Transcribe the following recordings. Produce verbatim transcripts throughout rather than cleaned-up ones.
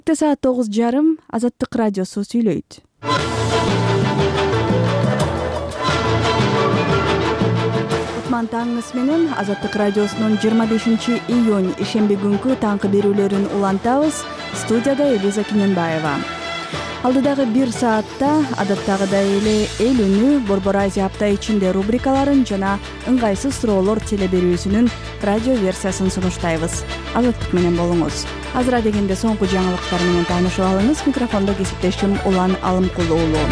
Саат тогуз жарым Азаттык радиосу сүйлөйт. Кутман таңыңыз менен Азаттык радиосунун жыйырма бешинчи июнь ишемби күнкү таңкы берүүлөрүн улантабыз. Студияда Элиза Киненбаева. Алдыдагы бир саатта адаттагыдай эле эл үнү, Борбор Азия апта ичинде рубрикаларын жана ыңгайсыз суроолор телеберүүсүнүн радио версиясын сунуштайбыз. Азаттык менен болуңуз. Азыра дегенде соңку жаңылыктар менен таанышып алыңыз. Микрофондо кесиптешим Улан Алымкул уулу.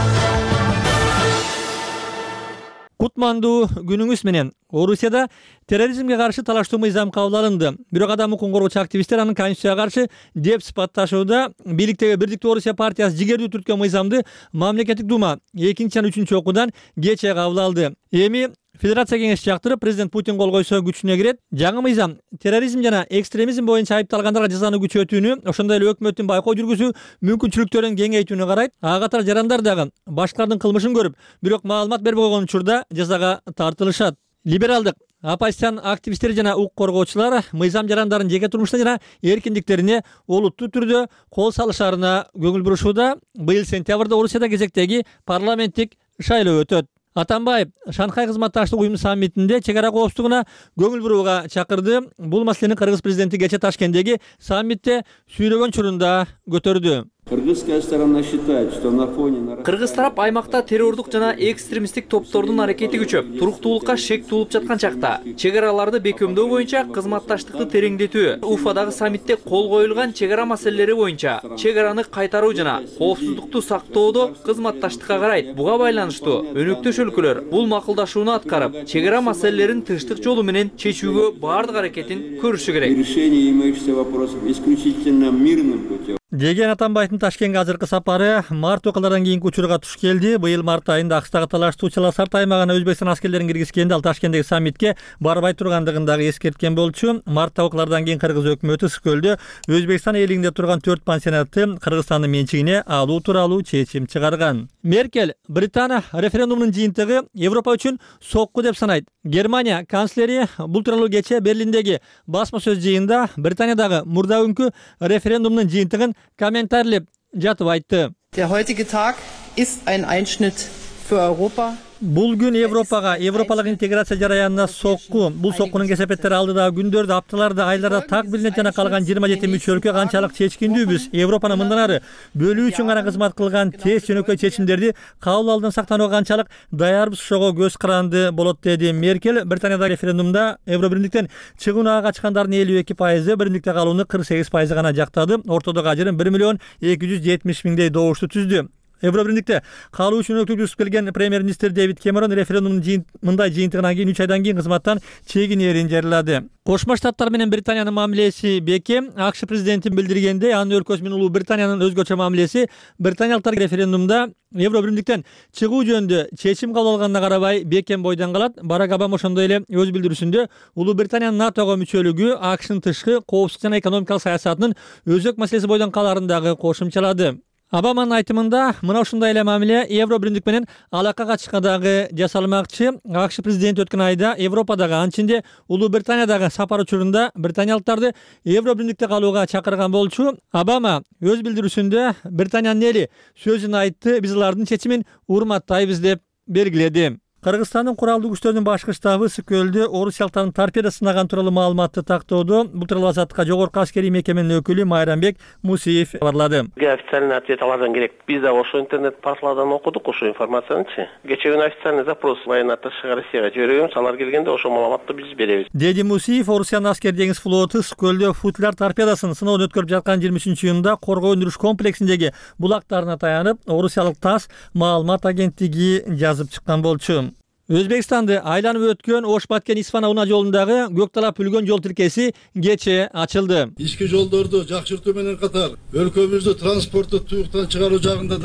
Кутмандуу күнүңүз менен. Орусияда терроризмге каршы талаштуу мыйзам кабыл алынды. Бирок адам укугун коргоочу активисттер анын конституцияга каршы деп сыпатташууда. Бийликтеги Бирдиктүү Орусия партиясы жигердүү түрткөн мыйзамды мамлекеттик дума экинчи жана үчүнчү окуудан кечээ кабыл алды. Эми Федерация кеңеши жактырып, президент Путин кол койсо күчүнө кирет. Жаңы мыйзам терроризм жана экстремизм боюнча айыпталгандарга жазаны күчөтүүнү, ошондой эле өкмөттүн байкоо жүргүзүү мүмкүнчүлүктөрүн кеңейтүүнү карайт. Ага катар жарандар дагы башкалардын кылмышын көрүп, бирок маалымат бербей койгон учурда жазага тартылышат. Либералдык оппозициянын активисттери жана укук коргоочулар мыйзам жарандардын жеке турмушуна жана эркиндиктерине олуттуу түрдө кол салышарына көңүл бурушууда. Быйыл сентябрда Орусияда кезектеги парламенттик шайлоо өтөт. Атамбаев Шанхай кызматташтык уюму саммитинде чек ара коопсуздугуна көңүл бурууга чакырды. Бул маселени Кыргыз президенти кечээ Ташкенттеги саммитте сүйлөгөн чорунда көтөрдү. Кыргызская сторона считает, что на фоне Кыргыз тарап аймакта террордук жана экстремисттик топтордун аракети күчөп, туруктуулукка шек туулуп жаткан чакта чек араларды бекемдөө боюнча кызматташтыкты тереңдетүү, Уфадагы саммитте кол коюлган чек ара маселелери боюнча чек араны кайтаруу жана коопсуздукту сактоодо кызматташтыкка карайт. Буга байланыштуу өнөктөш өлкөлөр бул макулдашууну аткарып, чек ара маселелерин тынчтык жолу менен чечүүгө баардык аракетин көрүшү керек. Решение имеющихся вопросов исключительно мирным путем. Деген Атамбаевдин Ташкентке азыркы сапары март окуялардан кийинки учурга туш келди. Быйыл март айында Акстагы талаштуу Чаласарт аймагына Өзбекстан аскерлерин киргизгенде ал Ташкенттеги саммитке барбай тургандыгын дагы эскерткен болчу. Мартта окуялардан кийин Кыргыз өкмөтү Скөлдө Өзбекстан элиңде турган төрт пансионатты Кыргызстандын менчигине алуу тууралуу чечим чыгарган. Меркель Британия референдумунун жыйынтыгы Европа үчүн сокку деп санайт. Германия канцлери бул тууралуу кечээ Берлиндеги басма сөз жыйында Британиядагы мурда күнкү референдумдун жыйынтыгын комментарлеп жатып айтты. Der heutige Tag ist ein Einschnitt für Europa. Бул күн Европага, европалык интеграция жараянына сокку. Бул соккунун кесепеттери алдыдагы күндөрдө, апталарда, айларда так билинет жана калган жыйырма жети мүчө өлкө канчалык чечкиндүүбүз. Европаны мындан ары бөлүү үчүн гана кызмат кылган тез жөнөкөй чечимдерди кабыл алуудан сактанууга канчалык даярбыз, ошого көз каранды болот деди Меркель. Британиядагы референдумда Евробиримдиктен чыгууга качкандардын элүү эки пайызы, биримдикте калууну кырк сегиз пайызы гана жактады. Ортодогу ажырым бир миллион эки жүз жетимиш миңдей добушту түздү. Евробиримдикте калуу үчүн өктүрүп келген премьер-министр Дэвид Кэмерон референдумдун мындай жыйынтыгынан кийин үч айдан кийин кызматтан чегинерин жарыялады. Кошмо Штаттар менен Британиянын мамилеси бекем. АКШ президенти билдиргендей, анын өлкөсү менен Улуу Британиянын өзгөчө мамилеси британиялыктар референдумда Евробиримдиктен чыгуу жөнүндө чечим кабыл алганына карабай бекем бойдон калат. Барак Обама ошондой эле өз билдирүүсүндө Улуу Британиянын НАТОго мүчөлүгү АКШнын тышкы коопсуздук жана экономикалык саясатынын өзөк маселеси бойдон каларын дагы кошумчалады. Обаманын айтымында мына ушундай эле мамиле Евробиримдик менен алакага чыккандагы жасалмакчы. АКШ президенти өткөн айда Европадагы, анын ичинде Улуу Британиядагы сапар учурунда британиялыктарды Евробиримдикте калууга чакырган болчу. Обама өз билдирүүсүндө Британиянын эли сөзүн айтты, биз алардын чечимин урматтайбыз деп белгиледи. Кыргызстандын куралдуу күчтөрүнүн башкы штабы Скөлдө орусиялыктардын торпеда сынаган тууралуу маалыматты тактоодо. Бул тууралуу Азаттыкка жогорку аскерий мекеменин өкүлү Майрамбек Мусиев кабарлады. Официальный ответ алардан керек. Биз да ошо интернет порталдардан окудук ошо информациянычы. Кечээ күнү официальный запрос военно-атташега Россияга жиберебиз, алар келгенде ошо маалыматты биз беребиз. Деди Мусиев Орусиянын аскер деңиз флоту Скөлдө футляр торпедасын сыноодон өткөрүп жаткан жыйырма үчүнчү июнда коргоо өндүрүш комплексиндеги булактарына таянып, орусиялык ТАСС маалымат агенттиги жазып чыккан болчу. Өзбекстанды айланып өткөн Ош Баткен Исфана унаа жолундагы көк талап үлгөн жол тиркеси кечээ ачылды. Ички жолдорду жакшыртуу менен катар өлкөбүздү транспортту туюктан чыгаруу жагында да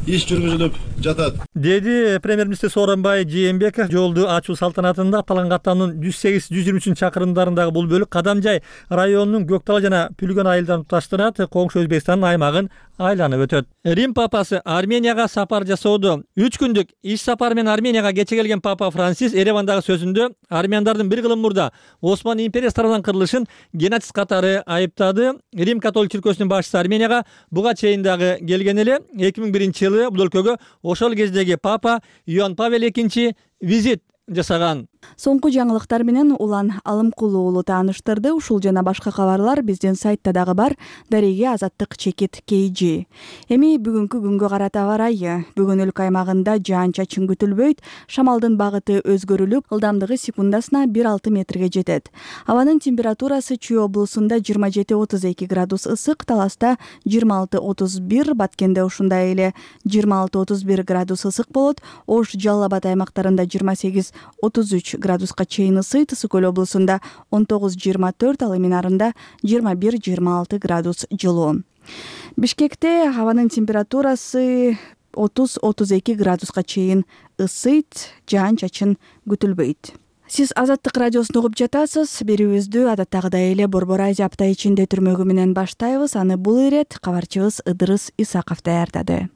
иш жүргүзүлүп жатат, деди премьер-министр Сооронбай Жээнбеков. Жолду ачуу салтанатында аталган каттамдын жүз сегиз жүз жыйырма үчүнчү чакырымдарындагы бул бөлүк Кадамжай районунун Көктал жана Пүлгөн айылдарын туташтырат, коңшу Өзбекстандын аймагын айланып өтөт. Рим папасы Арменияга сапар жасоодо. үч күндүк иш сапары менен Арменияга кече келген папа Францис Еревандагы сөзүндө армяндардын бир кылым мурда Осман империясы тарабынан кырылышын геноцид катары айыптады. Рим католик чиркөөсүнүн башчысы Арменияга буга чейин дагы келген эле. эки миң биринчи жылы бул өлкөгө ошол кездеги папа Иоанн Павел экинчи визит жасаган. Соңку жаңылыктар менен Улан Алымкулуу уулу тааныштырды. Ушул жана башка кабарлар биздин сайтта дагы бар. Дареге Азаттык чекит кей жи. Эми бүгүнкү күнгө карата аба ырайы. Бүгүн өлкө аймагында жаан-чачын күтүлбөйт. Шамалдын багыты өзгөрүлүп, ылдамдыгы секундасына бир алты метрге жетет. Абанын температурасы Чүй облусунда жыйырма жети отуз эки градус ысык, Таласта жыйырма алты отуз бир, Баткенде ушундай эле жыйырма алты отуз бир градус ысык болот. Ош, Жалал Абад аймактарында жыйырма сегиз отуз үч градуска чейин ысыйт. Ысык көл облусунда он тогуз жыйырма төрт, ал эми нарында жыйырма бир жыйырма алты градус жылуу. Бишкекте абанын температурасы отуз отуз эки градуска чейин ысыйт, жаан-чачын күтүлбөйт. Сиз Азаттык радиосун угуп жатасыз. Берүүбүздү адаттагыдай эле Борбор Азия апта ичинде түрмөгү менен баштайбыз. Аны бул ирет кабарчыбыз Ыдырыс Исаков даярдады.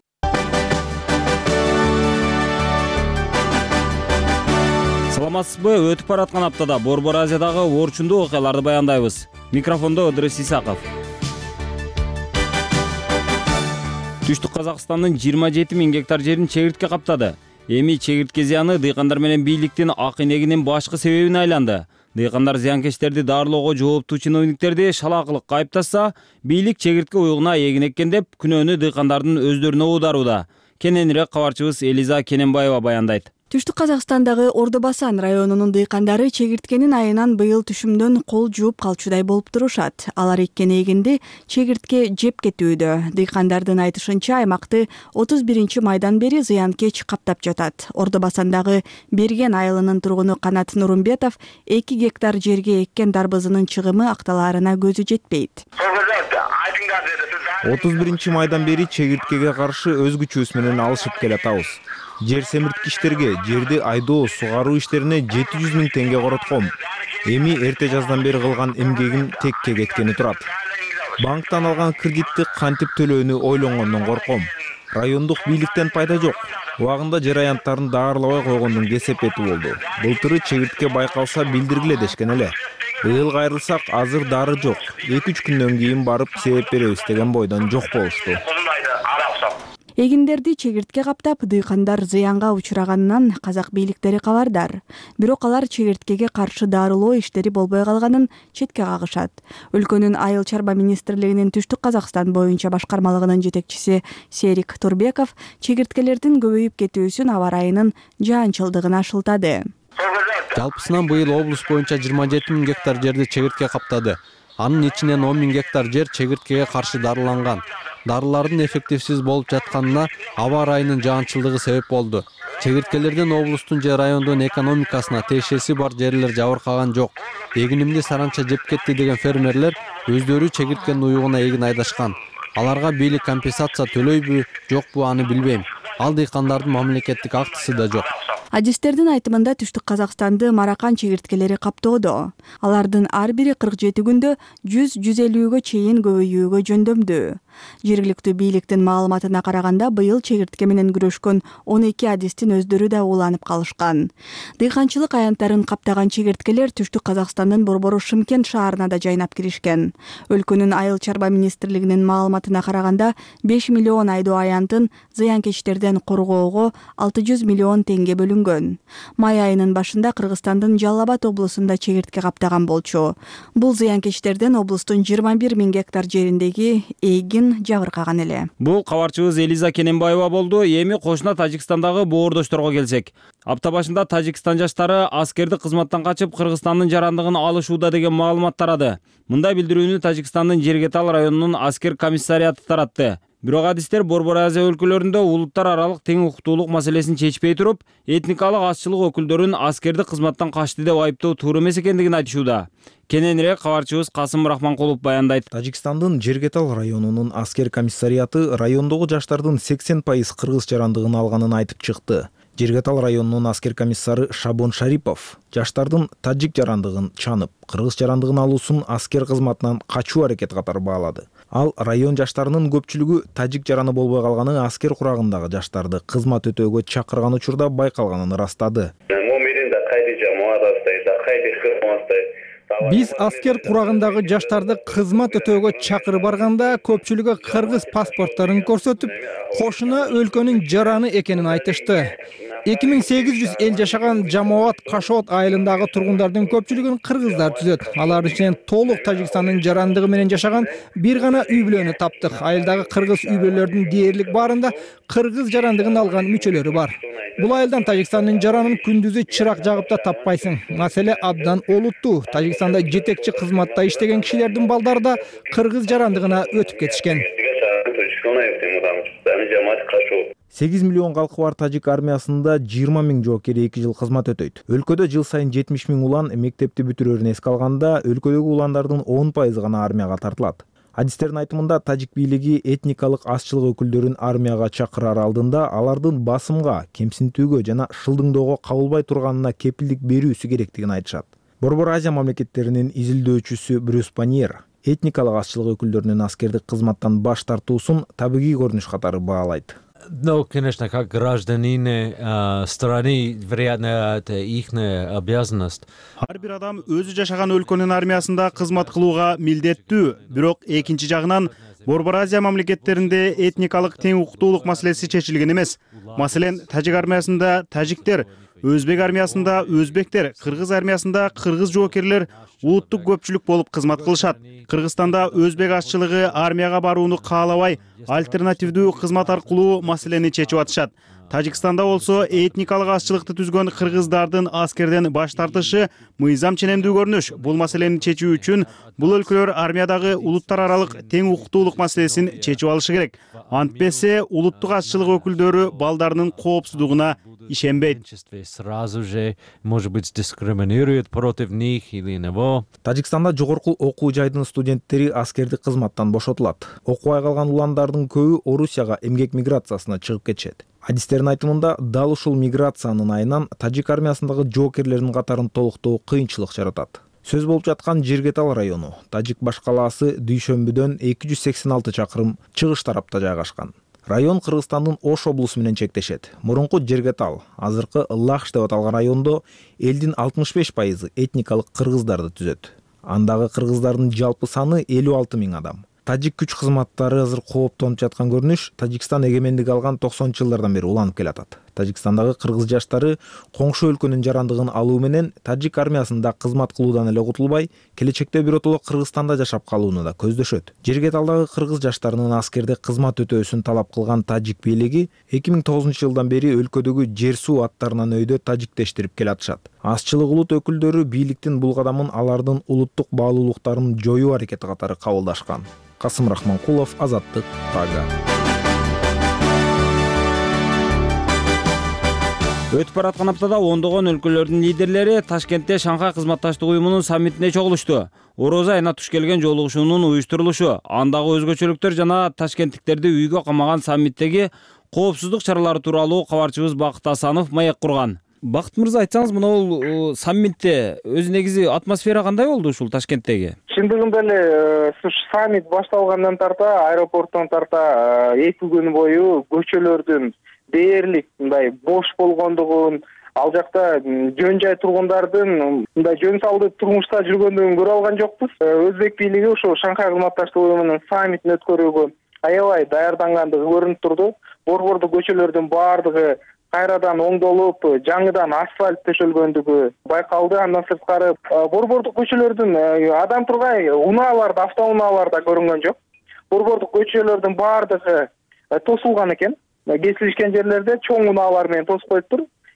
Саламатсызбы? Өтүп бараткан аптада Борбор Азиядагы орчундуу окуяларды баяндайбыз. Микрофондо Ыдырыс Исаков. Түштүк Казакстандын жыйырма жети миң гектар жерин чегиртке каптады. Эми чегиртке зыяны дыйкандар менен бийликтин ак энегинин башкы себебине айланды. Дыйкандар зыянкечтерди дарылоого жооптуу чиновниктерди шалаакылыкка айыптаса, бийлик чегиртке уюгуна эгин эккен деп күнөөнү дыйкандардын өздөрүнө уударууда. Кененирээк кабарчыбыз Элиза Кененбаева баяндайт. Түштүк Казакстандагы Ордо-Басан районунун дыйкандары чегирткенин айынан быйыл түшүмдөн кол жууп калчудай болуп турушат. Алар эккен эгинди чегиртке жеп кетүүдө. Дыйкандардын айтышынча, аймакты отуз биринчи майдан бери зыянкеч каптап жатат. Ордо-Басандагы Берген айылынын тургуну Канат Нурумбетов эки гектар жерге эккен дарбызынын чыгымы акталаарына көзү жетпейт. отуз биринчи майдан бери чегирткеге каршы өз күчүбүз менен алышып келатабыз. Жер семирткичтерге, жерди айдоо, сугаруу иштерине жети жүз миң теңге коротком. Эми эрте жаздан бери кылган эмгегим текке кеткени турат. Банктан алган кредитти кантип төлөөнү ойлонгондон корком. Райондук бийликтен пайда жок. Убагында жер аянттарын даарылабай койгондун кесепети болду. Былтыры чегиртке байкалса билдиргиле дешкен эле. Быйыл кайрылсак азыр дары жок. эки үч күндөн кийин барып себеп беребиз деген бойдон жок болушту. Эгиндерди чегиртке каптап, дыйкандар зыянга учураганынан казак бийликтери кабардар. Бирок алар чегирткеге каршы дарылоо иштери болбой калганын четке кагышат. Өлкөнүн Айыл чарба министрлигинин Түштүк Казакстан боюнча башкармалыгынын жетекчиси Серик Турбеков чегирткелердин көбөйүп кетүүсүн аба ырайынын жаанчылдыгына шылтады. Жалпысынан быйыл облус боюнча жыйырма жети миң гектар жерди чегиртке каптады. Анын ичинен он миң гектар жер чегирткеге каршы дарыланган. Дарылардын эффективсиз болуп жатканына аба ырайынын жаанчылдыгы себеп болду. Чегирткелерден облустун же райондун экономикасына тиешеси бар жерлер жабыркаган жок. Эгинимди саранча жеп кетти деген фермерлер өздөрү чегирткенин уюгуна эгин айдашкан. Аларга бийлик компенсация төлөйбү, жокпу аны билбейм. Ал дыйкандардын мамлекеттик актысы да жок. Адистердин айтымында Түштүк Казакстанды маракан чегирткелери каптоодо. Алардын ар бири кырк жети күндө жүз жүз элүүгө чейин көбөйүүгө жөндөмдүү. Жергиликтүү бийликтин маалыматына караганда, быйыл чегиртке менен күрөшкөн он эки адистин өздөрү да ууланып калышкан. Дыйканчылык аянттарын каптаган чегирткелер Түштүк Казакстандын борбору Шымкент шаарына да жайнап киришкен. Өлкөнүн Айыл чарба министрлигинин маалыматына караганда, беш миллион айдоо аянтын зыянкечтерден коргоого алты жүз миллион теңге бөлүнгөн. Май айынын башында Кыргызстандын Жалал Абад облусунда чегиртке каптаган болчу. Бул зыянкечтерден облустун жыйырма бир миң гектар жериндеги эгин жабыркаган эле. Бул кабарчыбыз Элиза Кененбаева болду. Эми кошуна Тажикстандагы боордошторго келсек. Апта башында Тажикстан жаштары аскерди кызматтан качып Кыргызстандын жарандыгын алышууда деген маалымат тарады. Мындай билдирүүнү Тажикстандын Жергетал районунун аскер комиссариаты таратты. Бирок адистер Борбор Азия өлкөлөрүндө улуттар аралык тең укуктуулук маселесин чечпей туруп, этникалык азчылык өкүлдөрүн аскердик кызматтан качты деп айыптоо туура эмес экендигин айтышууда. Кененирээк кабарчыбыз Касым Рахманкулов баяндайт. Тажикстандын Жергетал районунун аскер комиссариаты райондогу жаштардын сексен пайыз кыргыз жарандыгын алганын айтып чыкты. Жергетал районунун аскер комиссары Шабон Шарипов жаштардын тажик жарандыгын чанып, кыргыз жарандыгын алуусун аскер кызматынан качуу аракети катары баалады. Ал район жаштарынын көпчүлүгү тажик жараны болбой калганы аскер курагындагы жаштарды кызмат өтөөгө чакырган учурда байкалганын ырастады. Биз аскер курагындагы жаштарды кызмат өтөөгө чакырып барганда көпчүлүгү кыргыз паспортторун көрсөтүп, кошуна өлкөнүн жараны экенин айтышты. эки миң сегиз жүз эл жашаган Жамоат Кашот айылындагы тургундардын көпчүлүгүн кыргыздар түзөт. Алардын ичинен толук Тажикстандын жарандыгы менен жашаган бир гана үй бүлөнү таптык. Айылдагы кыргыз үй бүлөлөрдүн дээрлик баарында кыргыз жарандыгын алган мүчөлөрү бар. Бул айылдан Тажикстандын жаранын күндүзү чырак жагып да таппайсың. Маселе абдан олуттуу. Тажикстанда жетекчи кызматта иштеген кишилердин балдары да кыргыз жарандыгына өтүп кетишкен. сегиз миллион калкы бар тажик армиясында жыйырма миң жоокер эки жыл кызмат өтөйт. Өлкөдө жыл сайын жетимиш миң улан мектепти бүтүрөрүн эске алганда, өлкөдөгү уландардын он пайызы гана армияга тартылат. Адистердин айтымында тажик бийлиги этникалык азчылык өкүлдөрүн армияга чакырар алдында алардын басымга, кемсинтүүгө жана шылдыңдоого кабылбай турганына кепилдик берүүсү керектигин айтышат. Борбор Азия мамлекеттеринин изилдөөчүсү Брюс Паньер этникалык азчылык өкүлдөрүнүн аскердик кызматтан баш тартуусун табигый көрүнүш катары баалайт. Ну, конечно, как гражданины э, страны, вероятно, это их обязанность. Ар бир адам өзү жашаган өлкөнүн армиясында кызмат кылууга милдеттүү, бирок экинчи жагынан Борбор Азия мамлекеттеринде этникалык тең укуктуулук маселеси чечилген эмес. Маселен, тажик армиясында тажиктер, өзбек армиясында өзбектер, кыргыз армиясында кыргыз жоокерлер улуттук көпчүлүк болуп кызмат кылышат. Кыргызстанда өзбек азчылыгы армияга барууну каалабай, альтернативдүү кызмат аркылуу маселени чечип атышат. Тажикстанда болсо этникалык азчылыкты түзгөн кыргыздардын аскерден баш тартышы мыйзам ченемдүү көрүнүш. Бул маселени чечүү үчүн бул өлкөлөр армиядагы улуттар аралык тең укуктуулук маселесин чечип алышы керек. Антпесе улуттук азчылык өкүлдөрү балдарынын коопсуздугуна ишенбейт. Сразу же, может быть, дискриминирует против них или него. Тажикстанда жогорку окуу жайдын студенттери аскердик кызматтан бошотулат. Окубай калган уландардын көбү Орусияга эмгек миграциясына чыгып кетишет. Адистердин айтымында дал ушул миграциянын айынан тажик армиясындагы жоокерлердин катарын толуктоо кыйынчылык жаратат. Сөз болуп жаткан Жергетал району, тажик баш калаасы Дүйшөмбүдөн эки жүз сексен алты чакырым чыгыш тарапта жайгашкан. Район Кыргызстандын Ош облусу менен чектешет. Мурунку Жергетал, азыркы Лахш деп аталган райондо элдин алтымыш беш пайызы этникалык кыргыздарды түзөт. Андагы кыргыздардын жалпы саны элүү алты миң адам. Тажик күч кызматтары азыр кооптонуп жаткан көрүнүш Тажикстан эгемендик алган токсонунчу жылдардан бери уланып келатат. Тажикстандагы кыргыз жаштары коңшу өлкөнүн жарандыгын алуу менен тажик армиясында кызмат кылуудан эле кутулбай, келечекте биротоло Кыргызстанда жашап калууну да көздөшөт. Жергеталдагы кыргыз жаштарынын аскерде кызмат өтөөсүн талап кылган тажик бийлиги эки миң тогузунчу жылдан бери өлкөдөгү жер суу аттарынан өйдө тажиктештирип келатышат. Азчылык улут өкүлдөрү бийликтин бул кадамын алардын улуттук баалуулуктарын жоюу аракети катары кабылдашкан. Касым Рахманкулов, Азаттык, Прага. Өтүп бараткан аптада ондогон өлкөлөрдүн лидерлери Ташкентте Шанхай кызматташтык уюмунун саммитине чогулушту. Орозо айына туш келген жолугушуунун уюштурулушу, андагы өзгөчөлүктөр жана ташкенттиктерди үйгө камаган саммиттеги коопсуздук чаралары тууралуу кабарчыбыз Бакыт Асанов маек курган. Бакыт мырза, айтсаңыз, мына бул саммитте өзү негизи атмосфера кандай болду ушул Ташкенттеги? Чындыгында эле саммит башталгандан тарта, аэропорттон тарта эки күн бою көчөлөрдүн дээрлик мындай бош болгондугун, ал жакта жөн жай тургундардын мындай жөн салдуу турмушта жүргөндүгүн көрө алган жокпуз. Өзбек бийлиги ошо Шанхай кызматташтык уюмунун саммитин өткөрүүгө аябай даярдангандыгы көрүнүп турду. Борбордук көчөлөрдүн баардыгы кайрадан оңдолуп, жаңыдан асфальт төшөлгөндүгү байкалды. Андан сырткары борбордук көчөлөрдүн адам тургай унааларда, автоунааларда көрүнгөн жок. Борбордук көчөлөрдүн баардыгы тосулган экен. Кесилишкен жерлерде чоң унаалар менен тосуп коюптур.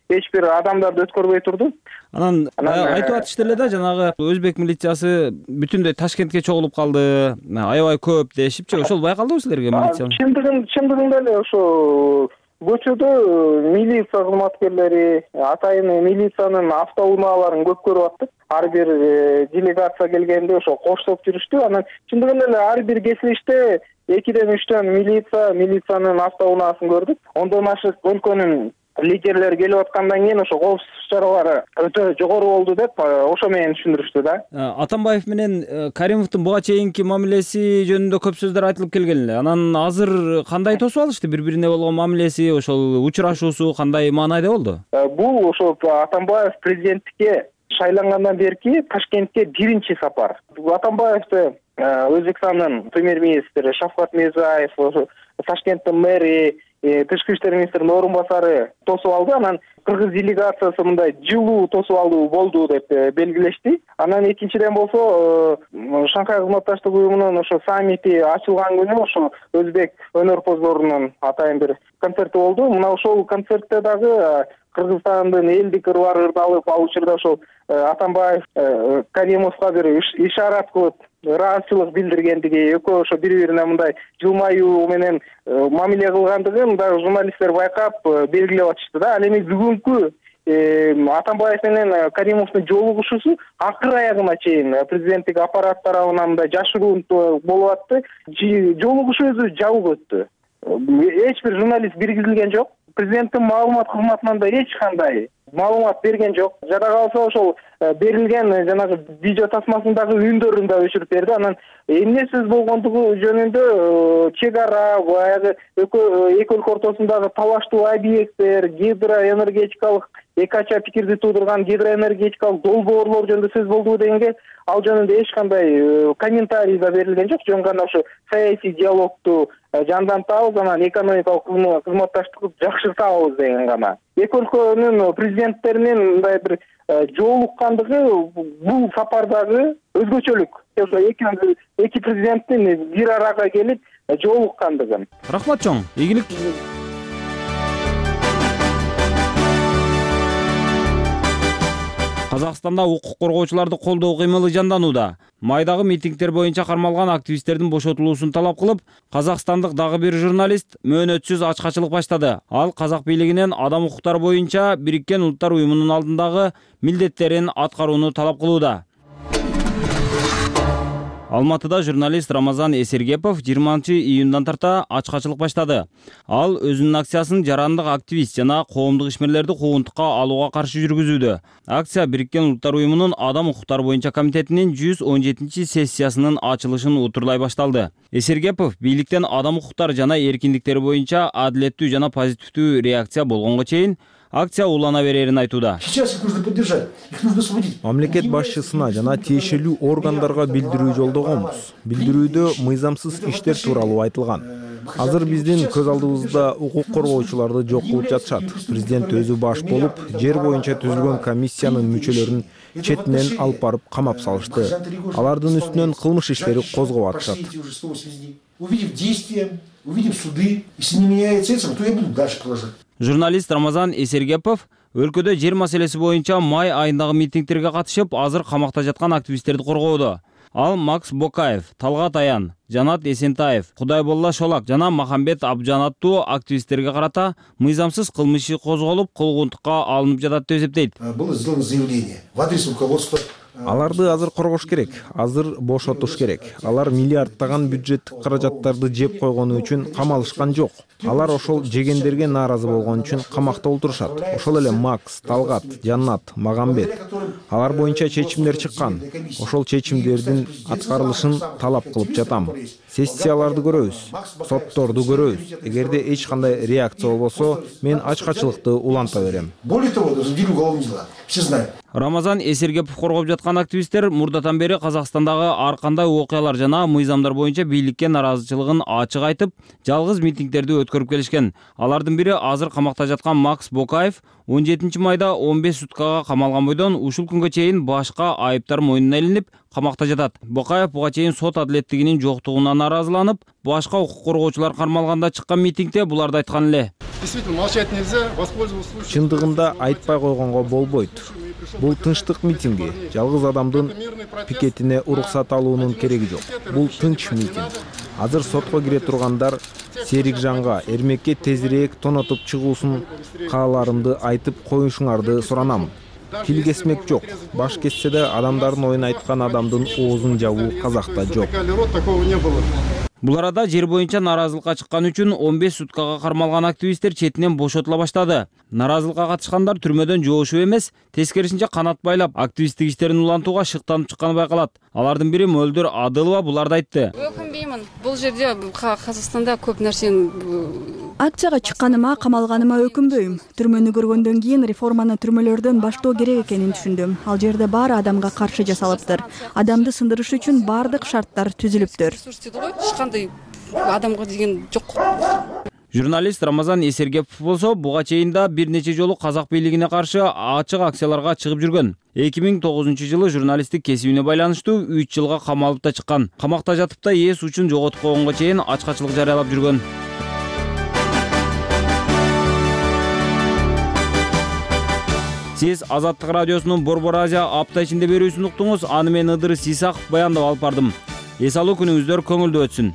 эч бир адамдарды өткөрбөй турду. Анан айтып атыштыр эле да, жанагы өзбек милициясы бүтүндөй Ташкентке чогулуп калды, аябай көп дешипчи. Ошол байкалдыбы силерге милиция? Чындыгын чындыгында эле ошо көчөдө милиция кызматкерлери, атайын милициянын автоунааларын көп көрүп аттык. Ар бир делегация келгенде ошо коштоп жүрүштү. Анан чындыгында эле ар бир кесилиште экиден үчтөн милиция, милициянын автоунаасын көрдүк. Ондон ашык өлкөнүн лидерлери келип аткандан кийин ошо коопсуздук чаралары өтө жогору болду деп ошо менен түшүндүрүштү да. Атамбаев менен Каримовдун буга чейинки мамилеси жөнүндө көп сөздөр айтылып келген эле. Анан азыр кандай тосуп алышты? Бири-бирине болгон мамилеси, ошол учурашуусу кандай маанайда болду? Бул ошо Атамбаев президенттикке шайлангандан берки Ташкентке биринчи сапар. Атамбаевди Өзбекстандын премьер-министри Шавкат Мирзиёев, Ташкенттин мэри, тышкы иштер министринин орун басары тосуп алды. Анан кыргыз делегациясы мындай жылуу тосуп алуу болду деп белгилешти. Анан экинчиден болсо Шанхай кызматташтык уюмунун ошо саммити ачылган күнү ошо өзбек өнөрпоздорунун атайын бир концерти болду. Мына ошол концертте дагы Кыргызстандын элдик ырбары ырдалып, ал учурда ошол Атамбаев Каримовго бир ишарат кылып ыраазычылык билдиргендиги, экөө ошо бири-бирине мындай жылмаюу менен мамиле кылгандыгын дагы журналисттер байкап белгилеп атышты да. Ал эми бүгүнкү Атамбаев менен Каримовдун жолугушуусу акыр аягына чейин президенттик аппарат тарабынан мындай жашыруун болуп атты. Жолугушуу өзү жабык өттү. Эч бир журналист киргизилген жок. Президенттин маалымат кызматынан да эч кандай маалымат берген жок. Жада калса ошол берилген жанагы видео тасмасындагы үндөрүн да өчүрүп берди. Анан эмне сөз болгондугу жөнүндө чек ара, баягы эки өлкө ортосундагы талаштуу объекттер, гидроэнергетикалык эки ача пикирди туудурган гидроэнергетикалык долбоорлор жөнүндө сөз болду дегенге ал жөнүндө эч кандай комментарий да берилген жок. Жөн гана ошо саясий диалогту жандантабыз, анан экономикалык кызматташтыкты жакшыртабыз деген гана. Эки өлкөнүн президенттеринин мындай бир жолуккандыгы бул сапардагы өзгөчөлүк. Ошо эки эки президенттин бир арага келип жолуккандыгы. Рахмат чоң. Ийгилик. Казакстанда укук коргоочуларды колдоо кыймылы жанданууда. Майдагы митингдер боюнча кармалган активисттердин бошотулуусун талап кылып, казакстандык дагы бир журналист мөөнөтсүз ачкачылык баштады. Ал казак бийлигинен адам укуктары боюнча Бириккен Улуттар уюмунун алдындагы милдеттерин аткарууну талап кылууда. Алматыда журналист Рамазан Эсергепов жыйырманчы июндан тарта ачкачылык баштады. Ал өзүнүн акциясын жарандык активист жана коомдук ишмерлерди куугунтукка алууга каршы жүргүзүүдө. Акция Бириккен Улуттар уюмунун адам укуктары боюнча комитетинин жүз он жетинчи сессиясынын ачылышын утурлай башталды. Эсергепов бийликтен адам укуктары жана эркиндиктери боюнча адилеттүү жана позитивдүү реакция болгонго чейин акция улана берерин айтууда. Мамлекет башчысына жана тиешелүү органдарга билдирүү жолдогонбуз. Билдирүүдө мыйзамсыз иштер тууралуу айтылган. Азыр биздин көз алдыбызда укук коргоочуларды жок кылып жатышат. Президент өзү баш болуп, жер боюнча түзүлгөн комиссиянын мүчөлөрүн четинен алып барып камап салышты. Алардын үстүнөн кылмыш иштери козгоп атышат. Увидев действия, увидев суды, если не меняется это, то я буду дальше продолжать. Журналист Рамазан Эсергепов өлкөдө жер маселеси боюнча май айындагы митингтерге катышып, азыр камакта жаткан активисттерди коргоодо. Ал Макс Бокаев, Талгат Аян, Жанат Эсентаев, Кудайболла Шолак жана Махамбет Абжан аттуу активисттерге карата мыйзамсыз кылмыш иши козголуп, куугунтукка алынып жатат деп эсептейт. Было сделано заявление в адрес руководства. Аларды азыр коргош керек, азыр бошотуш керек. Алар миллиардтаган бюджеттик каражаттарды жеп койгону үчүн камалышкан жок. Алар ошол жегендерге нааразы болгон үчүн камакта отурушат. Ошол эле Макс, Талгат, Жаннат, Магамбет. Алар боюнча чечимдер чыккан. Ошол чечимдердин аткарылышын талап кылып жатам. Сессияларды көрөбүз, сотторду көрөбүз. Эгерде эч кандай реакция болбосо, мен ачкачылыкты уланта берем. Более того, даже уголовные дела. Все знают. Рамазан Эсергепов коргоп жаткан активисттер мурдатан бери Казакстандагы ар кандай окуялар жана мыйзамдар боюнча бийликке наразычылыгын ачык айтып, жалгыз митингдерди өткөрүп келишкен. Алардын бири азыр камакта жаткан Макс Бокаев он жетинчи майда он беш суткага камалган бойдон ушул күнгө чейин башка айыптар мойнуна илинип камакта жатат. Бокаев буга чейин сот адилеттигинин жоктугуна нааразыланып, башка укук коргоочулар кармалганда чыккан митингде буларды айткан эле. Действительно, молчать нельзя, воспользоваться случаем. Чындыгында айтпай койгонго болбойт. Бул тынчтык митинги, жалгыз адамдын пикетине уруксат алуунун кереги жок. Бул тынч митинг. Азыр сотко кире тургандар Серикжанга эрмекке тезирээк тонотуп чыгуусун кааларымды айтып коюшуңарды суранам. Тил кесмек жок. Баш кессе да адамдардын оюн айткан адамдын оозун жабуу казакта жок. Бул арада жер боюнча наразылыкка чыккан үчүн он беш суткага кармалган активисттер четинен бошотула баштады. Наразылыкка катышкандар түрмөдөн жоошуп эмес, тескерисинче канат байлап, активисттик иштерин улантууга шыктанып чыкканы байкалат. Алардын бири Мөлдөр Адылова буларды айтты. Өкүнбөймүн. Бул жерде Казакстанда көп нерсени акцияга чыкканыма, камалганыма өкүнбөйм. Түрмөнү көргөндөн кийин реформаны түрмөлөрдөн баштоо керек экенин түшүндүм. Ал жерде баары адамга каршы жасалыптыр. Адамды сындырыш үчүн баардык шарттар түзүлүптүр. Эч кандай адамга деген жок. Журналист Рамазан Эсергепов болсо, буга чейин да бир нече жолу казак бийлигине каршы ачык акцияларга чыгып жүргөн. эки миң тогузунчу жылы журналисттик кесибине байланыштуу үч жылга камалып да чыккан. Камакта жатып да ээ сучун жоготуп койгонго чейин ачкачылык жарыялап жүргөн. Сиз Азаттык радиосунун Борбор Азия апта ичинде берүүсүн уктуңуз. Аны мен Ыдырыс Исаков баяндап алып бардым. Эс алуу күнүңүздөр көңүлдүү өтсүн.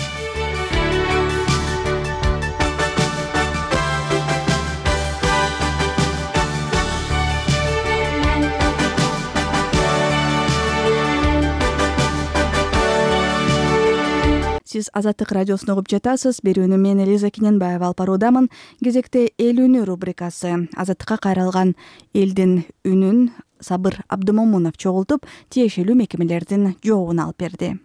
Сиз Азаттык радиосун угуп жатасыз. Берүүнү мен Элиза Кененбаева алып баруудамын. Кезекте эл үнү рубрикасы. Азаттыкка кайрылган элдин үнүн Сабыр Абдымомунов чогултуп, тиешелүү мекемелердин жообун алып берди.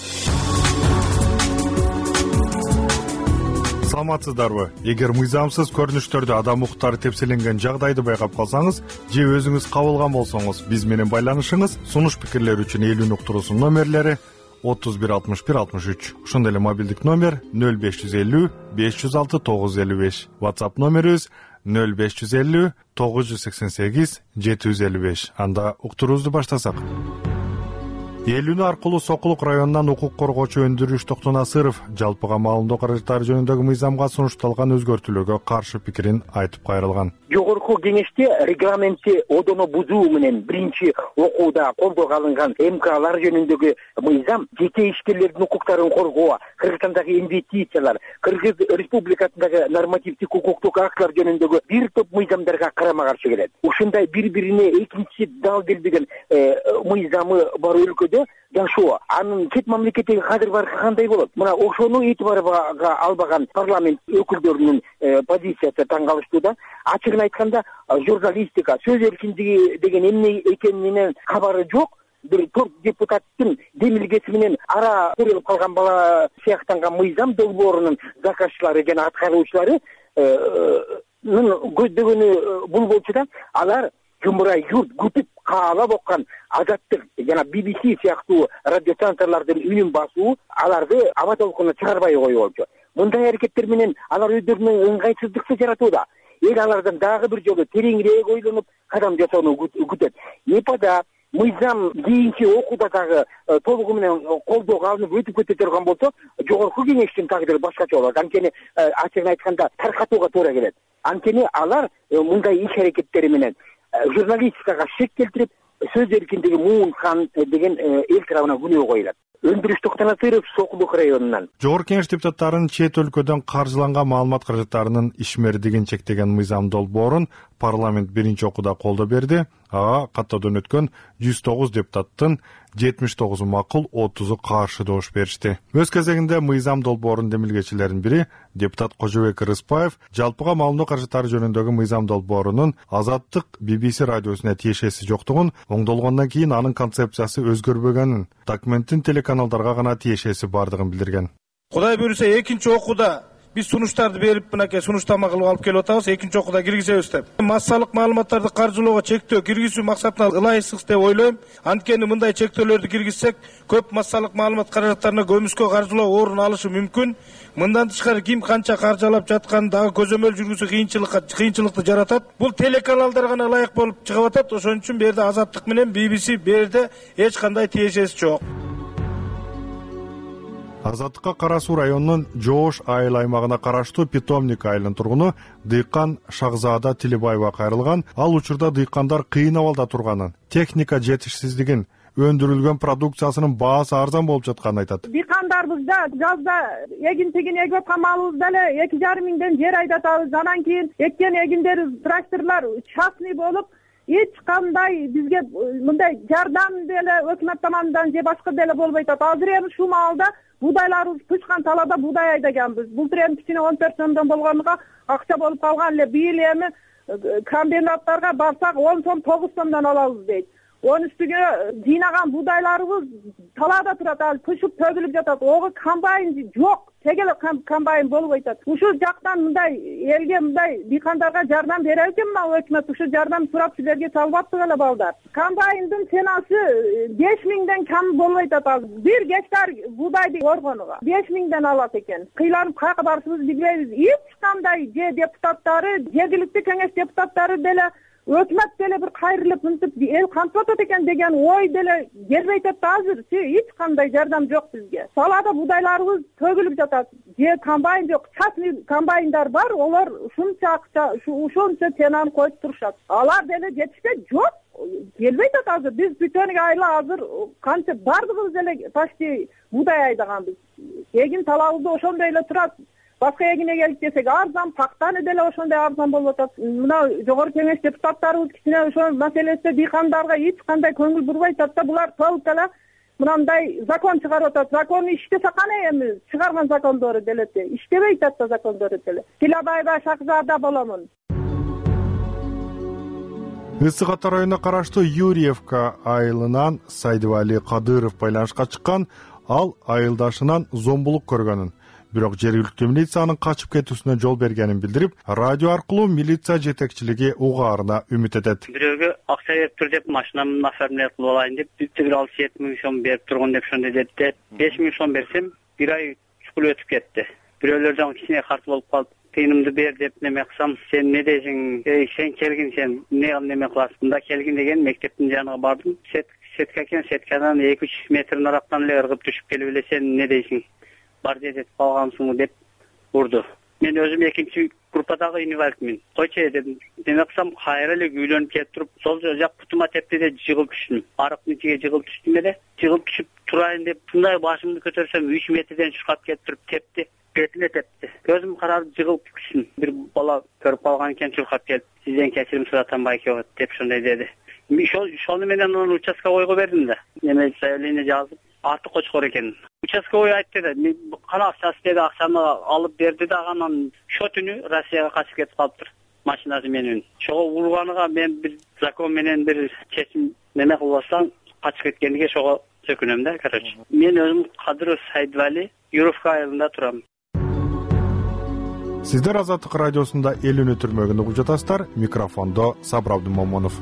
Саламатсыздарбы? Эгер мыйзамсыз көрүнүштөрдө адам укуктары тепселенген жагдайды байкап калсаңыз, же өзүңүз кабылган болсоңуз, биз менен байланышыңыз. Сунуш пикирлер үчүн эл үнү уктуруусунун номерлери отуз бир алтымыш бир алтымыш үч. Ошондой эле мобилдик номер нөл беш жүз элүү беш жүз алты тогуз жүз элүү беш. WhatsApp номерибиз нөл беш жүз элүү тогуз жүз сексен сегиз жети жүз элүү беш. Анда уктуруубузду баштасак. Эл үнү аркылуу Сокулук районунан укук коргоочу Өндүрүш Токтонасыров жалпыга маалымдоо каражаттары жөнүндөгү мыйзамга сунушталган өзгөртүүлөргө каршы пикирин айтып кайрылган. Жогорку кеңеште регламентти одоно бузуу менен биринчи окууда колдоого алынган МКлар жөнүндөгү мыйзам жеке ишкерлердин укуктарын коргоо, Кыргызстандагы инвестициялар, Кыргыз Республикасындагы нормативдик укуктук актылар жөнүндөгү бир топ мыйзамдарга карама каршы келет. Ушундай бири-бирине экинчи дал келбеген мыйзамы бар өлкөдө жашоо, анын чет мамлекеттеги кадыр баркы кандай болот? Мына ошону этибарга албаган парламент өкүлдөрүнүн позициясы таң калыштууда. Ачыгын айтканда, журналистика, сөз эркиндиги деген эмне экенинен кабары жок. Бир төрт депутаттын демилгеси менен ара көрүлүп калган бала сыяктанган мыйзам долбоорунун заказчылары жана аткаруучулары көздөгөнү бул болчу да, алар жумурай юрт күтүп каалап оккан Азаттык жана би би си сыяктуу радиоцентрлардын үнүн басуу аларды аба толкуна чыгарбай койуу болчу. Мындай аракеттер менен алар өздөрүнүн ыңгайсыздыкты жаратууда. Эл алардан дагы бир жолу тереңирээк ойлонуп кадам жасоону күтөт. Непада мыйзам кийинки окууда дагы толугу менен колдоого алынып өтүп кете турган болсо, жогорку кеңештин тагдыры башкача болот. Анткени ачыгын айтканда таркатууга туура келет. Анткени алар мындай иш аракеттери менен журналистикага шек келтирип, сөз эркиндиги муунткан деген эл тарабынан күнөө коюлат. Өндүрүш Токтонасыров Сокулук районунан. Жогорку кеңеш депутаттарынын чет өлкөдөн каржыланган маалымат каражаттарынын ишмердигин чектеген мыйзам долбоорун парламент биринчи окууда колдоо берди. Ага каттоодон өткөн жүз тогуз депутаттын жетимиш тогузу макул, отузу каршы добуш беришти. Өз кезегинде мыйзам долбоорунун демилгечилеринин бири депутат Кожобек Рыспаев жалпыга маалымдоо каражаттары жөнүндөгү мыйзам долбоорунун Азаттык би би си радиосуна тиешеси жоктугун, оңдолгондон кийин анын концепциясы өзгөрбөгөнүн, документтин телеканалдарга гана тиешеси бардыгын билдирген. Кудай буйруса экинчи окууда биз сунуштарды берип, мынакей сунуштама кылып алып келип атабыз, экинчи окууда киргизебиз деп. Массалык маалыматтарды каржылоого чектөө киргизүү максатына ылайыксыз деп ойлойм. Анткени мындай чектөөлөрдү киргизсек, көп массалык маалымат каражаттарына көмүскө каржылоо орун алышы мүмкүн. Мындан тышкары ким канча каржылап жатканын дагы көзөмөл жүргүзүү кыйынчылыкка кыйынчылыкты жаратат. Бул телеканалдар гана ылайык болуп чыгып атат. Ошон үчүн бу жерде Азаттык менен би би си бу жерде эч кандай тиешеси жок. Азаттыкка Кара Суу районунун Жоош айыл аймагына караштуу Питомник айылынын тургуну дыйкан Шагзада Тилибаева кайрылган. Ал учурда дыйкандар кыйын абалда турганын, техника жетишсиздигин, өндүрүлгөн продукциясынын баасы арзан болуп жатканын айтат. Дыйкандарбызда жазда эгин тегин эгип аткан малыбызда эле эки жарым миңден жер айдатабыз. Анан кийин эккен эгиндер тракторлор частный болуп, эч кандай бизге мындай жардам деле өкмөт tomonidan же башка деле болбой атат. Азыр эми ушул маалда будайларыбыз пышкан талаада будай айдаганбыз. Бултур эми кичине он төрт сомдон болгонуга акча болуп калган эле. Быйыл эми комбинаттарга барсак он сом тогуз сомдон алабыз дейт. Onun üstüne жыйнаган budaylarыбыз талаада турат, ал пышып төгүлүп жатат. Ого комбайн жок, тегеле комбайн болуп атат. Ушул жактан мындай элге мындай дыйкандарга жардам берер экенми өкмөт? Ушул жардам сурап силерге салбаттык эле балдар. Комбайндын ценасы беш миңден кам болбой атат. Бир гектар будайды оргонуга беш миңден алат экен. Кыйланып каяка барсыбыз билбейбиз. Эч кандай же депутаттары, жергиликтүү кеңеш депутаттары деле өкмөт деле бир кайрылып мынтип эл кантип атат экен деген ой деле келбей атат. Азыр эч кандай жардам жок бизге. Салада будайларыбыз төгүлүп жатат. Же комбайн жок, частный комбайндар бар, олар ушунча акча, ушунча ценаны коюп турушат. Алар деле жетишпейт, жок. Келбей атат азыр. Биз бүтөн айла азыр канча бардыгыбыз деле почти будай айдаганбыз. Эгин талабыбызда ошондой эле турат. Башка эгине келип десек арзан, пактаны деле ошондой арзан болуп атат. Мына жогорку кеңеш депутаттарыбыз кичине ошол маселесинде дыйкандарга эч кандай көңүл бурбай атат да, булар толук эле мындай закон чыгарып атат. Закон иштесе кана эми чыгарган закондору деле иштебей атат да закондору деле. Тилибаева Шахзада боломун. Ысык Ата районуна караштуу Юрьевка айылынан Сайдыбали Кадыров байланышка чыккан. Ал айылдашынан зомбулук көргөнүн, бирок жергиликтүү милиция анын качып кетүүсүнө жол бергенин билдирип, радио аркылуу милиция жетекчилиги угаарына үмүт этет. Бирөөгө акча берип тур деп машинамды оформлять кылып алайын деп, бүттүгүл алты жети миң сом берип тургун деп ошондой деди. беш миң сом берсем, бир ай чукул өтүп кетти. Бирөөлөр жаңы кичине карты болуп калып, тыйынымды бер деп неме кылсам, сен эмне дейсиң? Эй, сен келгин, сен эмне неме кыласың? Мында келгин деген мектептин жанына бардым. Сетка экен, сеткадан эки үч метр нарактан эле ыргып түшүп келип эле, сен эмне дейсиң? Бар дедет калгансыңбы деп урду. Мен өзүм экинчи группадагы инвалидмин. Койчу дедим. Деме кылсам кайра эле күйлөнүп кетип туруп, сол жак бутума тепти де жыгылып түштүм. Арыктын ичиге жыгылып түштүм эле. Жыгылып түшүп турайын деп, мындай башымды көтөрсөм үч метрден чуркап кетип туруп тепти. Бетине тепти. Көзүм карап жыгылып түштүм. Бир бала көрүп калган экен, чуркап келип, сизден кечирим суратам байке деп ошондой деди. Ошону менен анын участковойго бердим да. Неме заявление жазып, аты Кочкор экен. Участковый айтты да, кана акчасы деди, акчаны алып берди да, анан шо түнү Россияга качып кетип калыптыр машинасы менен. Шого урганыга мен бир закон менен бир чечим неме кылбастан качып кеткениге шого сөкүнөм да, короче. Мен өзүм Кадыров Сайдыбали, Юровка айылында турам. Сиздер Азаттык радиосунда эл үнү түрмөгүн угуп жатасыздар. Микрофондо Сабыр Абдымомонов.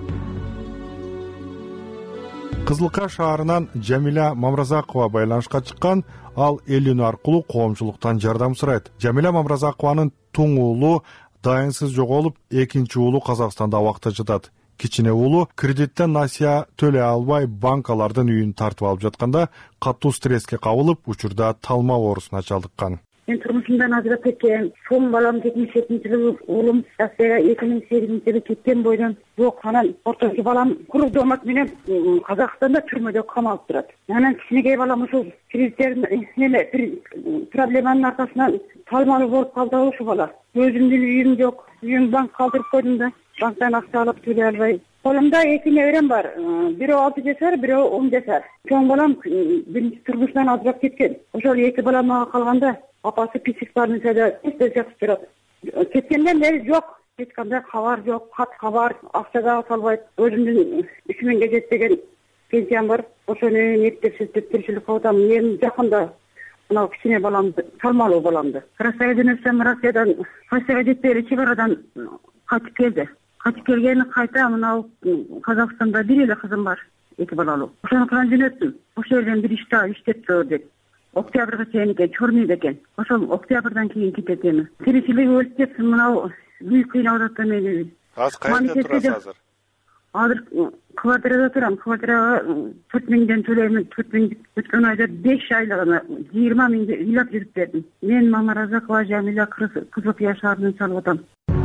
Кызылка шаарынан Жамиля Мамразакова байланышка чыккан. Ал эл үнү аркылуу коомчулуктан жардам сурайт. Жамиля Мамразакованын туң уулу дайынсыз жоголуп, экинчи уулу Казакстанда абакта жатат. Кичине уулу кредиттен насыя төлөй албай банкалардын үйүн тартып алып жатканда катуу стресске кабылып, учурда талма оорусуна чалдыккан. Мен турмушумдан ажырап кеткен. Соң балам жетимиш жетинчи жылы уулум Россияга эки миң сегизинчи жылы кеткен бойдон жок. Анан ортончу балам курдомат менен Казакстанда түрмөдө камалып турат. Анан кичинекей балам ушул кредиттердин неме бир проблеманын аркасынан талмалуу болуп калды ушул бала. Өзүмдүн үйүм жок. Үйүм банк калтырып койдум да. Банктан акча алып төлөй албай. Колумда эки неберем бар. Бирөө алты жашар, бирөө он жашар. Чоң балам биринчи турмушунан ажырап кеткен. Ошол эки балам мага калганда апасы писик больницада эстеп жатып турат. Кеткенден бери жок. Эч кандай кабар жок, кат кабар, акча да салбайт. Өзүмдүн үч миңге жетпеген пенсиям бар. Ошону эптеп сүзтүп тиричилик кылып атам. Мен жакында мына кичине баламды, салмалуу баламды. Россиядан өтсөм, Россиядан Россияга жетпей эле чек арадан кайтып келди. Кайтып келгени кайта мына Казакстанда бир эле кызым бар, эки балалуу. Ошонукунан жөнөттүм. Ошол жерден бир иште иштеп тур деп. Октябрга чейин экен, чормуйда экен. Ошол октябрдан кийин кетет эми. Тиричилиги өлүп кетсин, мына үй кыйнап атат мени. Азыр кайерде турасыз азыр? Азыр квартирада турам. Квартирага төрт миңден төлөймүн. төрт миң өткөн айда беш айлыгына жыйырма миңди ыйлап жүрүп бердим. Мен Мамаразакова Жамиля Кызылкия шаарынан чалып атам.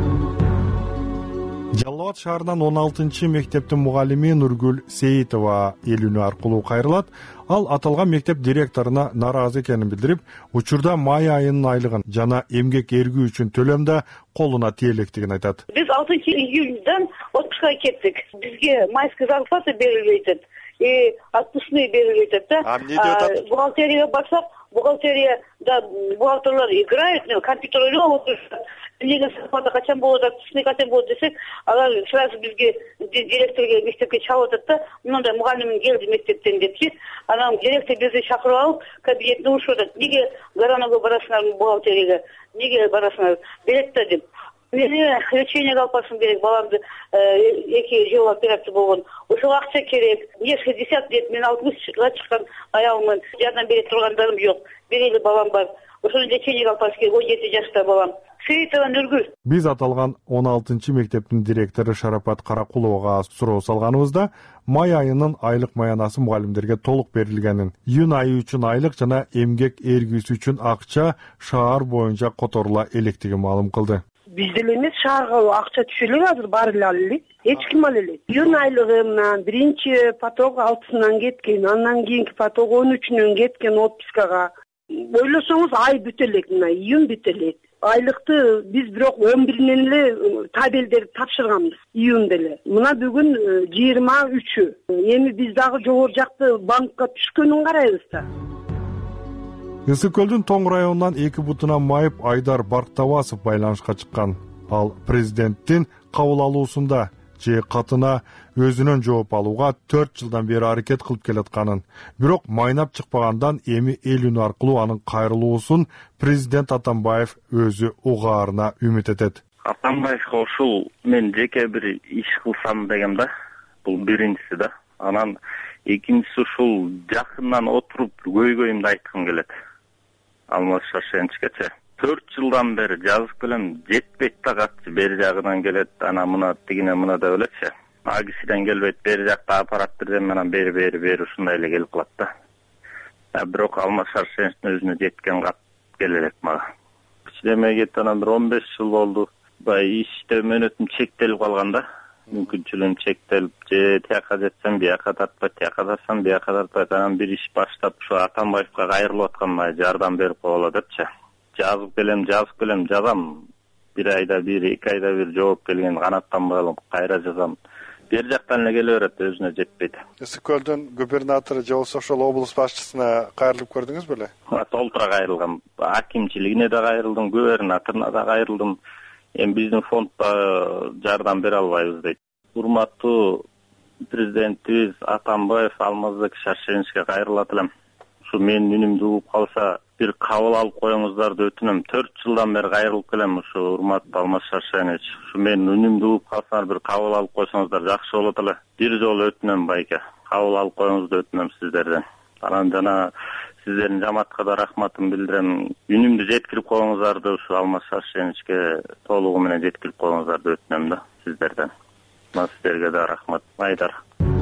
Жалал Абад шаарынан он алтынчы мектептин мугалими Нургүл Сейитова эл үнү аркылуу кайрылат. Ал аталган мектеп директоруна нааразы экенин билдирип, учурда май айынын айлыгын жана эмгек эргүү үчүн төлөм да колуна тиелектигин айтат. Биз алтынчы июньдан отпускка кеттик. Бизге майская зарплата берилет, и отпускные берилет. А эмне деп атат? Бухгалтерияга барсак, бухгалтерияда бухгалтерлер играют, компьютер ойлоп отурушат. Эмнеге зарплата качан болот, отпускный качан болот десек, алар сразу бизге директорго мектепке чалып атат да, мындай мугалимиң келди мектептен депчи. Анан директор бизди чакырып алып, кабинетине урушуп атат. Неге Гарановго барасыңар бухгалтерияга? Неге барасыңар? Берет да деп. Мени лечениеге алып барышым керек, баламды эки жыл операция болгон. Ошого акча керек. Мне шестьдесят лет, мен алтымышка чыккан аялмын. Жардам бере тургандарым жок. Берели балам бар. Ошону лечениеге алып барыш керек. он жети жашта балам. Сейитова Нургүл. Биз аталган он алтынчы мектептин директору Шарапат Каракуловага суроо салганыбызда май айынын айлык маянасы мугалимдерге толук берилгенин, июнь айы үчүн айлык жана эмгек эргүүсү үчүн акча шаар боюнча которула электигин маалым кылды. Бизде эле эмес, шаарга акча түшө элек, азыр баары эле ал элек. Эч ким ал элек. Июнь айлыгынан биринчи поток алтысынан кеткен, андан кийинки поток он үчүнөн кеткен отпускага. Ойлосоңуз ай бүтө элек, мына июнь бүтө элек. Айлыкты биз бирок он биринен эле табелдерди тапшырганбыз, июнда эле. Мына бүгүн жыйырма үчү. Эми биз дагы жогору жакты банкка түшкөнүн карайбыз да. Ысык көлдүн Тоң районунан эки бутуна майып Айдар Барктабасов байланышка чыккан. Ал президенттин кабыл алуусунда же катына өзүнөн жооп алууга төрт жылдан бери аракет кылып келатканын, бирок майнап чыкпагандан эми эл үнү аркылуу анын кайрылуусун президент Атамбаев өзү угаарына үмүт этет. Атамбаевга ушул мен жеке бир иш кылсам дегем да. Бул биринчиси да. Анан экинчиси ушул жакындан отуруп көйгөйүмдү айткым келет. Алмаз Шаршеничкече төрт жылдан бери жазып келем, жетпейт да катчы, бери жагынан келет, ана мына тигине мына деп элечи. Агисиден келбейт, бери жакта аппараттардан менен бери бери бери ушундай эле келип калат да. Бирок Алмаз Шаршеничтин өзүнө жеткен кат келе элек мага. Иштемей кетти, анан бир он беш жыл болду. Бай иште мөөнөтүм чектелип калган да. Мүмкүнчүлүгүм чектелип, же тияка жетсем, бияка тартпайт, тияка тартсам, бияка тартпайт. Анан бир иш баштап, ушу Атамбаевга кайрылып аткан жардам берип койгула депчи. Жазып келем, жазып келем, жазам. Бир айда бир, эки айда бир жооп келген, канаттанбай калам, кайра жазам. Бер жактан эле келе берет, өзүнө жетпейт. Ысык көлдүн губернатору же болбосо ошол облус башчысына кайрылып көрдүңүз беле? Толтура кайрылгам. Акимчилигине да кайрылдым, губернаторуна да кайрылдым. Эми биздин фондда жардам бере албайбыз дейт. Урматтуу президентибиз Атамбаев Алмазбек Шаршеничке кайрылат элем. Ушу менин үнүмдү угуп калса, бир кабыл алып коюңуздарды өтүнөм. төрт жылдан бери кайрылып келем, ушу урматтуу Алмаз Шаршенич. Ушу менин үнүмдү угуп калсаңар, бир кабыл алып койсоңуздар жакшы болот эле. Бир жолу өтүнөм байке. Кабыл алып коюңузду өтүнөм сиздерден. Анан жана сиздердин жамаатка да рахматымды билдирем. Үнүмдү жеткирип коюңуздарды ушу Алмаз Шаршеничке толугу менен жеткирип коюңуздарды өтүнөм да сиздерден. Мына сиздерге да рахмат. Айдар.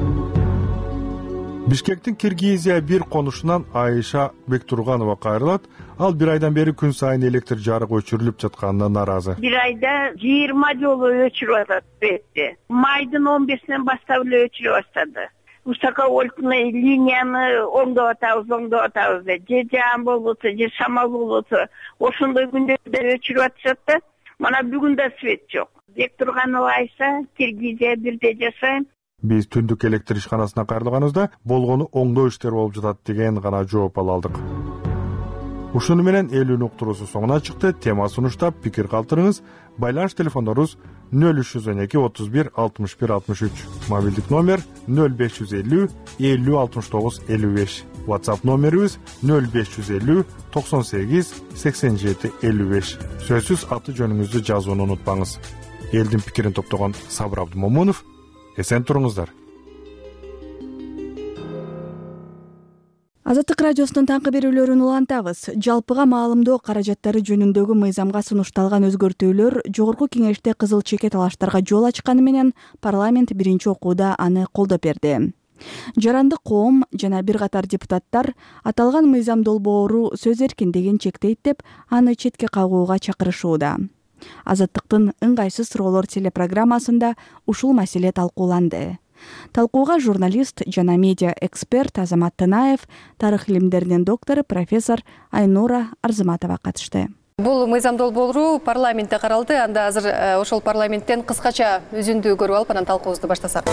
Бишкектин Киргизия бир конушунан Айша Бектурганова кайрылат. Ал бир айдан бери күн сайын электр жарык өчүрүлүп жатканына нааразы. Бир айда жыйырма жолу өчүрүп атат бетти. Майдын он бешинен баштап эле өчүрүп баштады. Высоковольтный линияны оңдоп атабыз, оңдоп атабыз деп. Же жаан болбосо, же шамал болбосо, ошондой күндөрдө өчүрүп атышат да. Мана бүгүн да свет жок. Бектурганова Айша, Киргизия бирде жашайм. Биз түндүк электр ишканасына кайрылганыбызда болгону оңдоо иштер болуп жатат деген гана жооп ала алдык. Ушуну менен эл үнү уктуруусу соңуна чыкты. Тема сунуштап пикир калтырыңыз. Байланыш телефондорубуз нөл үч жүз он эки отуз бир алтымыш бир алтымыш үч. Мобилдик номер нөл беш жүз элүү элүү алтымыш тогуз элүү беш. WhatsApp номерибиз нөл беш жүз элүү токсон сегиз сексен жети элүү беш. Сөзсүз аты жөнүңүздү жазууну унутпаңыз. Элдин пикирин топтогон Сабыр Абдумомунов. Эсен туруңуздар. Азаттык радиосунун таңкы берүүлөрүн улантабыз. Жалпыга маалымдоо каражаттары жөнүндөгү мыйзамга сунушталган өзгөртүүлөр жогорку кеңеште кызыл чеке талаштарга жол ачканы менен парламент биринчи окууда аны колдоп берди. Жарандык коом жана бир катар депутаттар аталган мыйзам долбоору сөз эркиндигин чектейт деп аны четке кагууга чакырышууда. Азаттыктын ыңгайсыз суроолор телепрограммасында ушул маселе талкууланды. Талкууга журналист жана медиа эксперт Азамат Танаев, тарых илимдеринин доктору профессор Айнура Арзыматова катышты. Бул мыйзам долбоору парламентте каралды. Анда азыр ошол парламенттен кыскача үзүндү көрүп алып анан талкуубузду баштасак.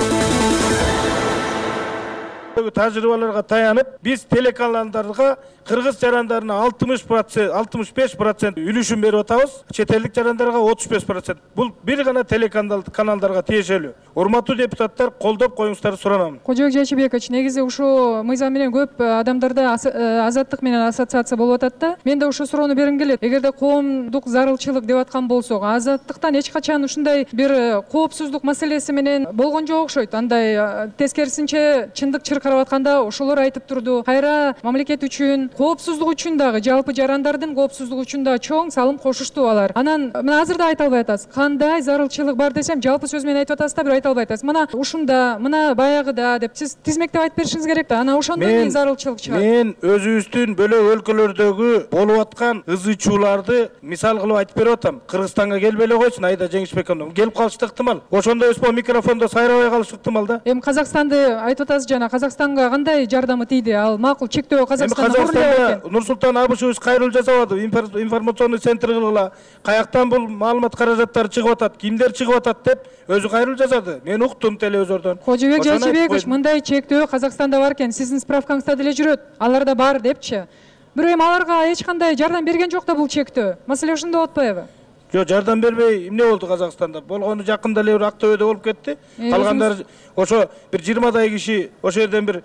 Тажрыйбаларга таянып, биз телеканалдарга кыргыз жарандарына алтымыш процент, алтымыш беш процент үлүшүн берип атабыз. Чет элдик жарандарга отуз беш процент. Бул бир гана телеканалдарга тиешелүү. Урматтуу депутаттар, колдоп коюңуздарды суранам. Кожобек Жайчыбекович, негизи ушул мыйзам менен көп адамдарда азаттык менен ассоциация болуп атат да. Мен да ушул суроону бергим келет. Эгерде коомдук зарылчылык деп аткан болсок, азаттыктан эч качан ушундай бир коопсуздук маселеси менен болгон жок окшойт. Андай тескерисинче чындык чыркырап атканда ошолор айтып турду. Кайра мамлекет үчүн, коопсуздук үчүн дагы, жалпы жарандардын коопсуздугу үчүн да чоң салым кошушту алар. Анан мына азыр да айта албай атасыз. Кандай зарылчылык бар десем, жалпы сөз менен айтып атасыз да, бир айта албай атасыз. Мына ушунда, мына баягыда деп сиз тизмектеп айтып беришиңиз керек да. Ана ошондон кийин зарылчылык чыгат. Мен өзүбүздүн бөлөк өлкөлөрдөгү болуп аткан ызы чууларды мисал кылып айтып берип атам. Кыргызстанга келбей эле койсун, Айда Жеңишбековна. Келип калышы ыктымал. Ошондо өспө микрофондо сайрабай калышы ыктымал да. Эми Казакстанды айтып атасыз жана Казакстанга кандай жардамы тийди? Ал макул чектөө Казакстанда Казакстанда Нурсултан Абышевич кайрылуу жасап атат. Информационный центр кылгыла. Каяктан бул маалымат каражаттары чыгып атат, кимдер чыгып атат деп өзү кайрылуу жасады. Мен уктум телевизордон. Кожобек Жайчыбекович, мындай чектөө Казакстанда бар экен, сиздин справкаңызда деле жүрөт. Аларда бар депчи. Бирок эми аларга эч кандай жардам берген жок да бул чектөө. Маселе ошондо болуп атпайбы? Жок, жардам бербей эмне болду Казакстанда? Болгону жакында эле бир Актөбөдө болуп кетти. Калгандар ошо бир жыйырмадай киши ошол жерден бир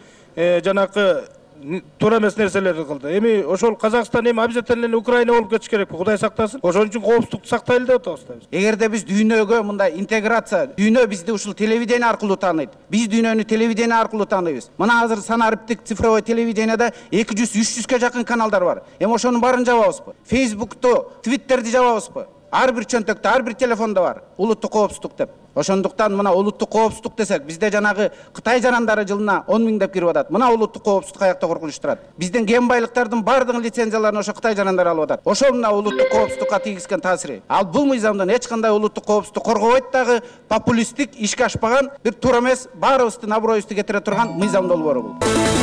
жанакы туура эмес нерселерди кылды. Эми ошол Казакстан эми обязательно эле Украина болуп кетиш керек. Кудай сактасын. Ошон үчүн коопсуздукту сактайлы деп атабыз. Эгерде биз дүйнөгө мындай интеграция, дүйнө бизди ушул телевидение аркылуу тааныйт. Биз дүйнөнү телевидение аркылуу тааныйбыз. Мына азыр санариптик цифровой телевидениеде эки жүз үч жүзгө жакын каналдар бар. Эми ошонун баарын жабабызбы? Facebook'то, Twitter'ди жабабызбы? Ар бир чөнтөктө, ар бир телефондо бар. Улуттук коопсуздук деп. Ошондуктан мына улуттук коопсуздук десек, бизде жанагы Кытай жарандары жылына он миң деп кирип атат. Мына улуттук коопсуздук каякта коркунуч турат. Биздин кен байлыктардын бардыгын лицензияларын ошо Кытай жарандары алып атат. Ошол мына улуттук коопсуздукка тийгизген таасири. Ал бул мыйзамдан эч кандай улуттук коопсуздук коргобойт дагы, популисттик, ишке ашпаган, бир туура эмес, баарыбыздын аброюбузду кетире турган мыйзам долбоору бул.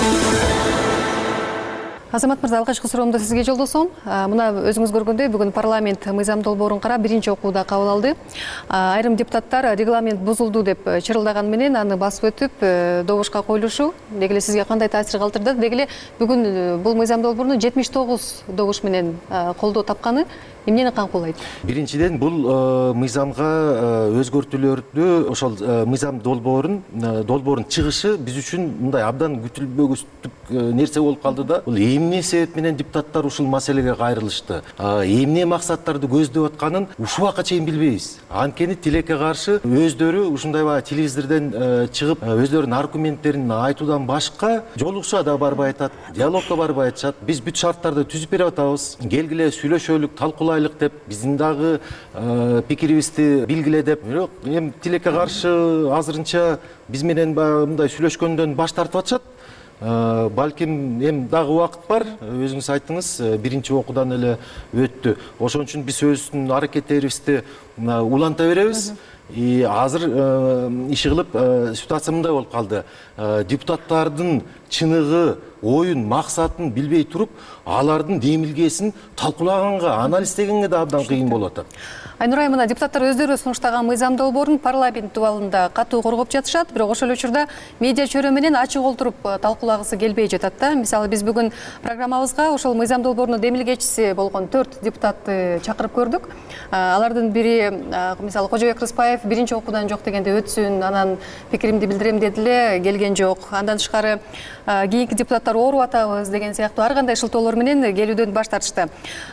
Азамат мырза, алгачкы суроомду сизге жолдосом. Мына өзүңүз көргөндөй бүгүн парламент мыйзам долбоорун карап биринчи окууда кабыл алды. Айрым депутаттар регламент бузулду деп чырылдаган менен аны басып өтүп добушка коюлушу деги эле сизге кандай таасир калтырды? Деги эле бүгүн бул мыйзам долбоорунун жетимиш тогуз добуш менен колдоо тапканы эмнени камтуулайт? Биринчиден бул мыйзамга өзгөртүүлөрдү, ошол мыйзам долбоорун долбоорун чыгышы биз үчүн мындай абдан күтүлбөгүстүк нерсе болуп калды да. Бул эмне себеп менен депутаттар ушул маселеге кайрылышты? Эмне максаттарды көздөп атканын ушул убакка чейин билбейбиз. Анткени тилекке каршы өздөрү ушундай баягы телевизордон чыгып өздөрүнүн аргументтерин айтуудан башка жолугушууга да барбай атат, диалогко барбай атышат. Биз бүт шарттарды түзүп берип атабыз. Келгиле сүйлөшөлүк, талкуулайлык деп, биздин дагы пикирибизди билгиле деп. Бирок эми тилекке каршы азырынча биз менен мындай сүйлөшкөндөн баш тартып атышат. Балким эми дагы убакыт бар. Өзүңүз айттыңыз, биринчи окуудан эле өттү. Ошон үчүн биз өзүбүздүн аракеттерибизди уланта беребиз. И азыр иши кылып ситуация мындай болуп калды. Депутаттардын чыныгы, оюн, максатын билбей туруп, алардын демилгесин талкуулаганга, анализдегенге да абдан кыйын болуп атат. Айнура айымына, депутаттар өздөрү сунуштаган мыйзам долбоорун парламент дубалында катуу коргоп жатышат, бирок ошол учурда медиа чөйрө менен ачык олтуруп талкуулагысы келбей жатат да. Мисалы биз бүгүн программабызга ошол мыйзам долбоорунун демилгечиси болгон төрт депутатты чакырып көрдүк. Алардын бири, мисалы Кожобек Рыспаев биринчи окуудан жок дегенде өтсүн, анан пикиримди билдирем деди эле, келген жок. Андан тышкары кийинки депутаттар ооруп атабыз деген сыяктуу ар кандай шылтоолор менен келүүдөн баш тартышты.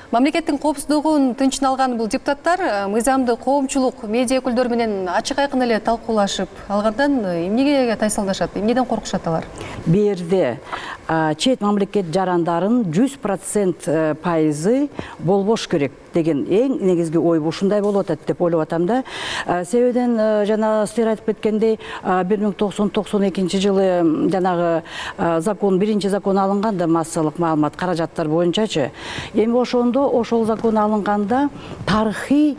Мамлекеттин коопсуздугун тынчын алган бул депутаттар мыйзамды коомчулук медиа өкүлдөрү менен ачык айкын эле талкуулашып алгандан эмнеге тайсалдашат, эмнеден коркушат алар? Берде чет мамлекет жарандарын жүз процент пайызы болбош керек деген эң негизги ой ушундай болуп атат деп ойлоп атам да. Себебинен жана силер айтып кеткендей бир миң токсон токсон экинчи жылы жанагы закон, биринчи закон алынган да массалык маалымат каражаттар боюнчачы. Эми ошондо ошол закон алынганда тарыхый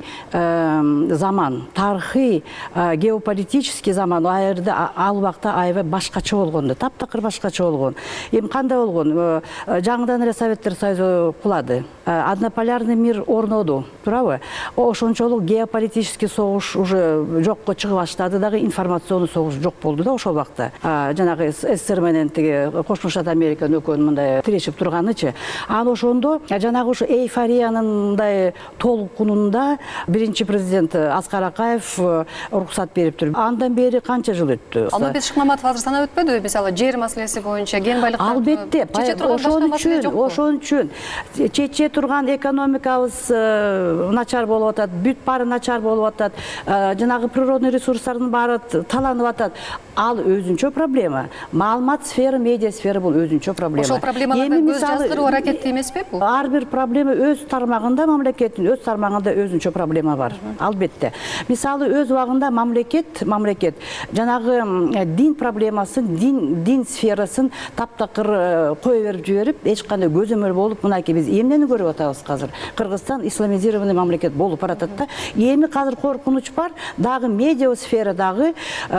заман, тарыхый геополитический заман айырда ал убакта аябай башкача болгон да, таптакыр башкача болгон. Эми кандай болгон? Жаңыдан эле Советтер Союзу кулады. Однополярный мир орноду, туурабы? Ошончолук геополитический согуш уже жокко чыгып баштады дагы, информационный согуш жок болду да ошол убакта. Жанагы СССР менен тиги Кошмо Штат Американын экөөнүн мындай тирешип турганычы. Анан ошондо жанагы ушу эйфориянын мындай толкунунда биринчи президент Аскар Акаев уруксат бериптир. Андан бери канча жыл өттү? Алмазбек Шыкмаматов азыр санап өтпөдүбү? Мисалы, жер маселеси боюнча, ген байлыктар. Албетте, ошон үчүн, ошон үчүн чече турган экономикабыз начар болуп атат, бүт баары начар болуп атат, жанагы природный ресурстардын баары таланып атат. Ал өзүнчө проблема. Маалымат сфера, медиа сфера бул өзүнчө проблема. Ошол проблемаларды көз жаздыруу аракети эмеспи бул? Ар бир проблема өз тармагында, мамлекеттин өз тармагында өзүнчө проблема бар. Албетте. Мисалы, өз убагында мамлекет, мамлекет жанагы дин проблемасын, дин дин сферасын таптакыр кое берип жиберип, эч кандай көзөмөл болуп, мынакей биз эмнени көрүп атабыз азыр? Кыргызстан исламизированный мамлекет болуп баратат да. Эми азыр коркунуч бар, дагы медиа сферадагы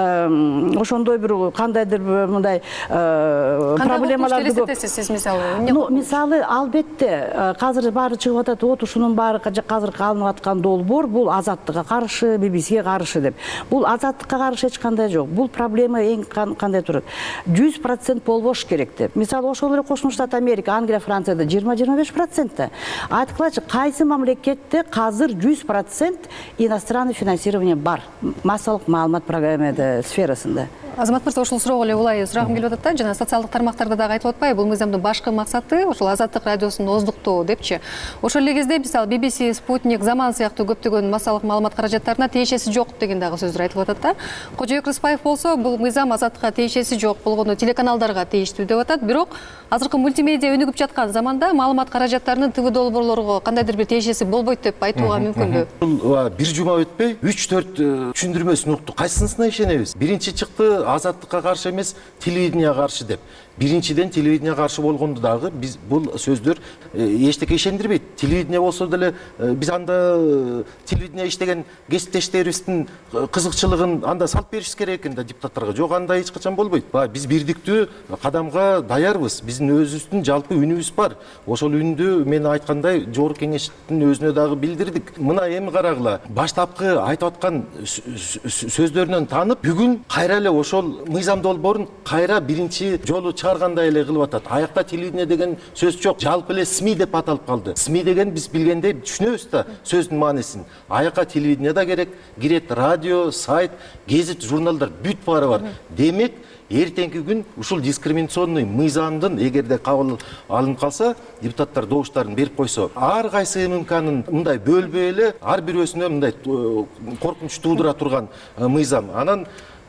ошондой бир кандайдыр мындай проблемаларды көп. Сиз мисалы, ну, мисалы, албетте, азыр баары чыгып атат, вот ушунун баары азыр алынып аткан долбоор бул азаттыкка каршы, би би сиге каршы деп. Бул азаттыкка каршы эч кандай жок. Бул проблема эң кандай турат? жүз процент болбош керек деп. Мисалы, ошол эле Кошмо Штат Америка, Англия, Францияда жыйырма жыйырма беш процент. Айткылачы, кайсы мамлекетте азыр жүз процент иностранный финансирование бар? Массалык маалымат программада сферасында. Азамат мырза, ошол суроого эле улай сурагым келип атат да, жана социалдык тармактарда дагы айтып атпайбы, бул мыйзамдын башкы максаты ошол Азаттык радиосун оздуктоо депчи. Ошол эле кезде мисалы би би си, Спутник, Заман сыяктуу көптөгөн массалык маалымат каражаттарына тиешеси жок деген дагы сөздөр айтылып атат да. Кожоюк Рыспаев болсо, бул мыйзам Азаттыкка тиешеси жок, болгону телеканалдарга тийиштүү деп атат. Бирок азыркы мультимедиа өнүгүп жаткан заманда маалымат каражаттарынын ТВ долбоорлорго кандайдыр бир тиешеси болбойт деп айтууга мүмкүнбү? Бул бир жума өтпөй үч төрт түшүндүрмөсүн уктук. Кайсысына ишенебиз? Биринчи чыкты азаттыкка каршы эмес, телевиденияга каршы деп. Биринчиден телевидение каршы болгонду дагы биз бул сөздөр эчтеке ишендирбейт. Телевидение болсо деле биз анда телевидение иштеген кесиптештерибиздин кызыкчылыгын анда салып беришибиз керек экен да депутаттарга. Жок, анда эч качан болбойт. Биз бирдиктүү кадамга даярбыз. Биздин өзүбүздүн жалпы үнүбүз бар. Ошол үндү мен айткандай жогорку кеңештин өзүнө дагы билдирдик. Мына эми карагыла, баштапкы айтып аткан сөздөрүнөн танып, бүгүн кайра эле ошол мыйзам долбоорун кайра биринчи жолу чыгаргандай эле кылып атат. Аякта телевидение деген сөз жок. Жалпы эле СМИ деп аталып калды. СМИ деген биз билгендей түшүнөбүз да сөздүн маанисин. Аякка телевидение да керек, кирет радио, сайт, гезит, журналдар бүт баары бар. Демек, эртеңки күн ушул дискриминационный мыйзамдын эгерде кабыл алынып калса, депутаттар добуштарын берип койсо, ар кайсы мкнын мындай бөлбөй эле ар бирөөсүнө мындай коркунуч туудура турган мыйзам. Анан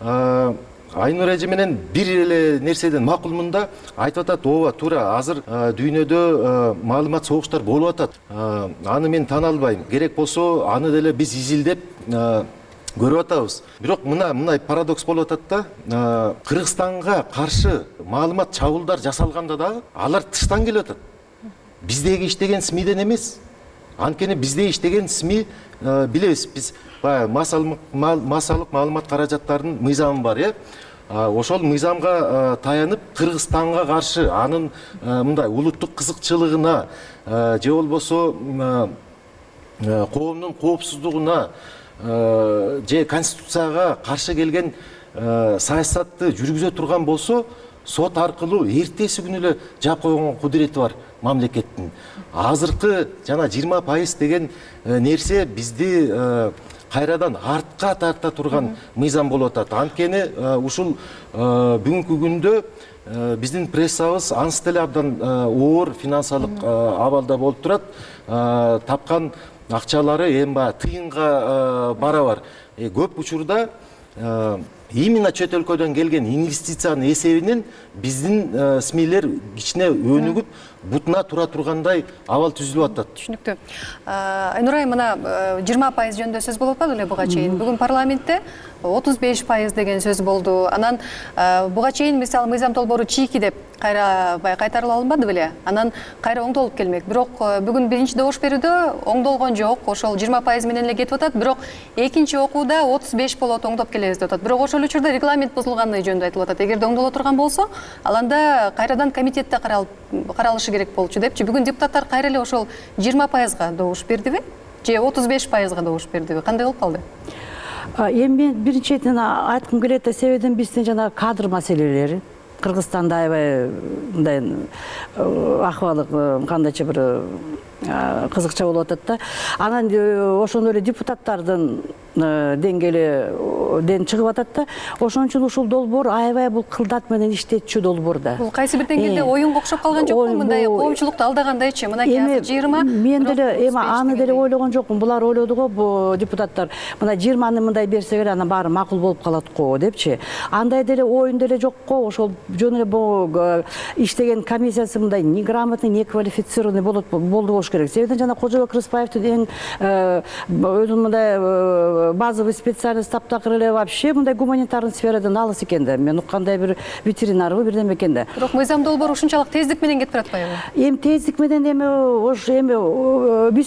Айнур эже менен бир эле нерседен макулмун да, айтып атат, ооба туура, азыр дүйнөдө маалымат согуштар болуп атат. Аны мен тана албайм. Керек болсо, аны деле биз изилдеп көрүп атабыз. Бирок мына мындай парадокс болуп атат да, Кыргызстанга каршы маалымат чабуулдар жасалганда дагы алар тыштан келип атат. Биздеги иштеген СМИден эмес. Анткени бизде иштеген СМИ билебиз, биз массалык маалымат каражаттарынын мыйзамы бар, э? Ошол мыйзамга таянып Кыргызстанга каршы анын мындай улуттук кызыкчылыгына же болбосо коомдун коопсуздугуна же конституцияга каршы келген саясатты жүргүзө турган болсо, сот аркылуу эртеси күнү эле жаап койгон кудурети бар мамлекеттин. Азыркы жана жыйырма пайыз деген нерсе бизди кайрадан артка тарта турган мыйзам болуп атат. Анткени ушул бүгүнкү күндө биздин прессабыз ансы деле абдан оор финансылык абалда болуп турат. Тапкан акчалары эми баягы тыйынга барабар. Көп учурда именно чет өлкөдөн келген инвестициянын эсебинен биздин СМИлер кичине өнүгүп бутуна тура тургандай абал түзүлүп атат. Түшүнүктүү. Айнур айым, мына жыйырма пайыз жөнүндө сөз болуп атпады беле буга чейин? Бүгүн парламентте отуз беш пайыз деген сөз болду. Анан буга чейин мисалы мыйзам долбоору чийки деп кайра бай кайтарылып алынбады беле? Анан кайра оңдолуп келмек. Бирок бүгүн биринчи добуш берүүдө оңдолгон жок. Ошол жыйырма пайыз менен эле кетип атат. Бирок экинчи окууда отуз беш болот, оңдоп келебиз деп атат. Бирок ошол учурда регламент бузулганы жөнүндө айтылып атат. Эгерде оңдоло турган болсо, ал анда кайрадан комитетте каралышы керек болчу депчи. Бүгүн депутаттар кайра эле ошол жыйырма пайызга добуш бердиби? Же отуз беш пайызга добуш бердиби? Кандай болуп калды? Эми мен биринчиден айткым келет да, себебин биздин жана кадр маселелери Кыргызстанда аябай мындай акыбалы кандайча бир кызыкча болуп атат да. Анан ошондой эле депутаттардын деңгээлиден чыгып атат да. Ошон үчүн ушул долбоор аябай бул кылдат менен иштетчү долбоор да. Бул кайсы бир деңгээлде оюнга окшоп калган жокпу? Мындай коомчулукту алдагандайчы? Мынакей азыр жыйырма. Мен деле эми аны деле ойлогон жокмун. Булар ойлоду го, бу депутаттар. Мына жыйырманы мындай берсек эле анан баары макул болуп калат го депчи. Андай деле оюн деле жок го. Ошол жөн эле бу иштеген комиссиясы мындай неграмотный, неквалифицированный болот болду болуш керек. Себебин жана Кожобек Рыспаевдин эң өзүн мындай базовый специалист таптакыр эле вообще мындай гуманитарный сферадан алыс экен да. Мен уккандай бир ветеринарбы бирдеме экен да. Бирок мыйзам долбоору ушунчалык тездик менен кетип атпайбы? Эми тездик менен эми ош эми биз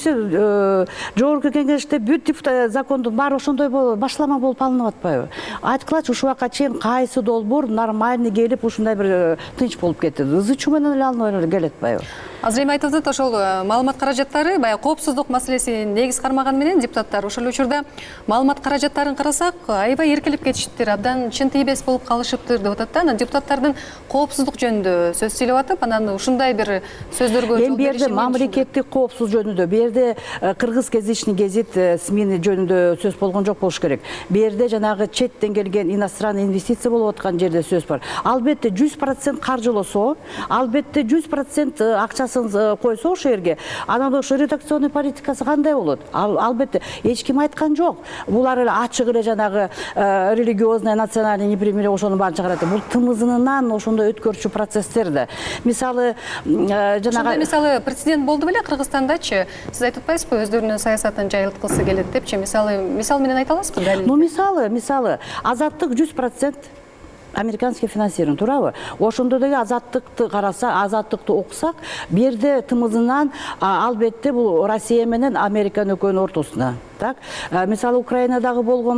жогорку кеңеште бүт депутат закондун баары ошондой башлама болуп алынып атпайбы? Айткылачы, ушул убакка чейин кайсы долбоор нормальный келип ушундай бир тынч болуп кетти? Ызы чуу менен эле алынып келет атпайбы? Азыр эми айтып атат, ошол маалымат каражаттары баягы коопсуздук маселесин негиз кармаган менен депутаттар ошол учурда маалымат каражаттарын карасак аябай эркелеп кетиштир, абдан чын тийбес болуп калышыптыр деп атат да. Анан депутаттардын коопсуздук жөнүндө сөз сүйлөп атып, анан ушундай бир сөздөргө жол бериши. Эми бу жерде мамлекеттик коопсуз жөнүндө, бу жерде Кыргыз Кезичный гезит СМИ жөнүндө сөз болгон жок болуш керек. Бу жерде жанагы четтен келген иностранный инвестиция болуп аткан жерде сөз бар. Албетте жүз процент каржылосо, албетте жүз процент акчасын койсо ошол жерге, анан ошо редакционный политикасы кандай болот? Албетте эч ким айткан жок. Булар эле ачык эле жанагы религиозный, национальный непримирие ошонун баарын чыгарат. Бул тымызынан ошондой өткөрчү процесстер да. Мисалы жанагы ошондой мисалы прецедент болду беле Кыргызстандачы? Сиз айтып атпайсызбы, өздөрүнүн саясатын жайылткысы келет депчи? Мисалы, мисал менен айта аласызбы? Ну мисалы, мисалы Азаттык жүз процент американский финансирование, туурабы? Ошондо деле Азаттыкты караса, Азаттыкты окусак, бу жерде тымызынан албетте бул Россия менен Американын экөөнүн ортосуна. Так, мисалы Украинадагы болгон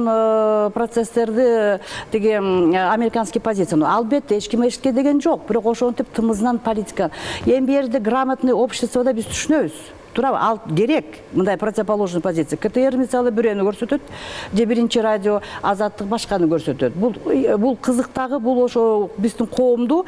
процесстерди тиги американский позиция. Албетте эч ким эшиткен деген жок, бирок ошентип тымызынан политика. Эми бу жерде грамотный обществода биз түшүнөбүз. Туурабы, ал керек мындай противоположный позиция. КТР мисалы бирөөнү көрсөтөт, же биринчи радио Азаттык башканы көрсөтөт. Бул бул кызыктагы, бул ошо биздин коомду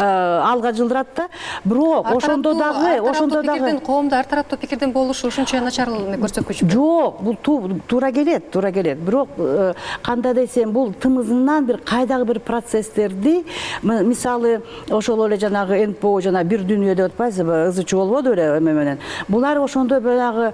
алга жылдырат да. Бирок ошондо дагы, ошондо дагы коомду ар тараптуу пикирден болушу ушунча начар көрсөткүчпү? Жок, бул туура келет, туура келет. Бирок кандай десем, бул тымызынан бир кайдагы бир процесстерди, мисалы ошол эле жанагы эн пэ о жана бир дүйнө деп атпайсызбы, ызы чуу болбоду эле эме менен. Булар ошондой баягы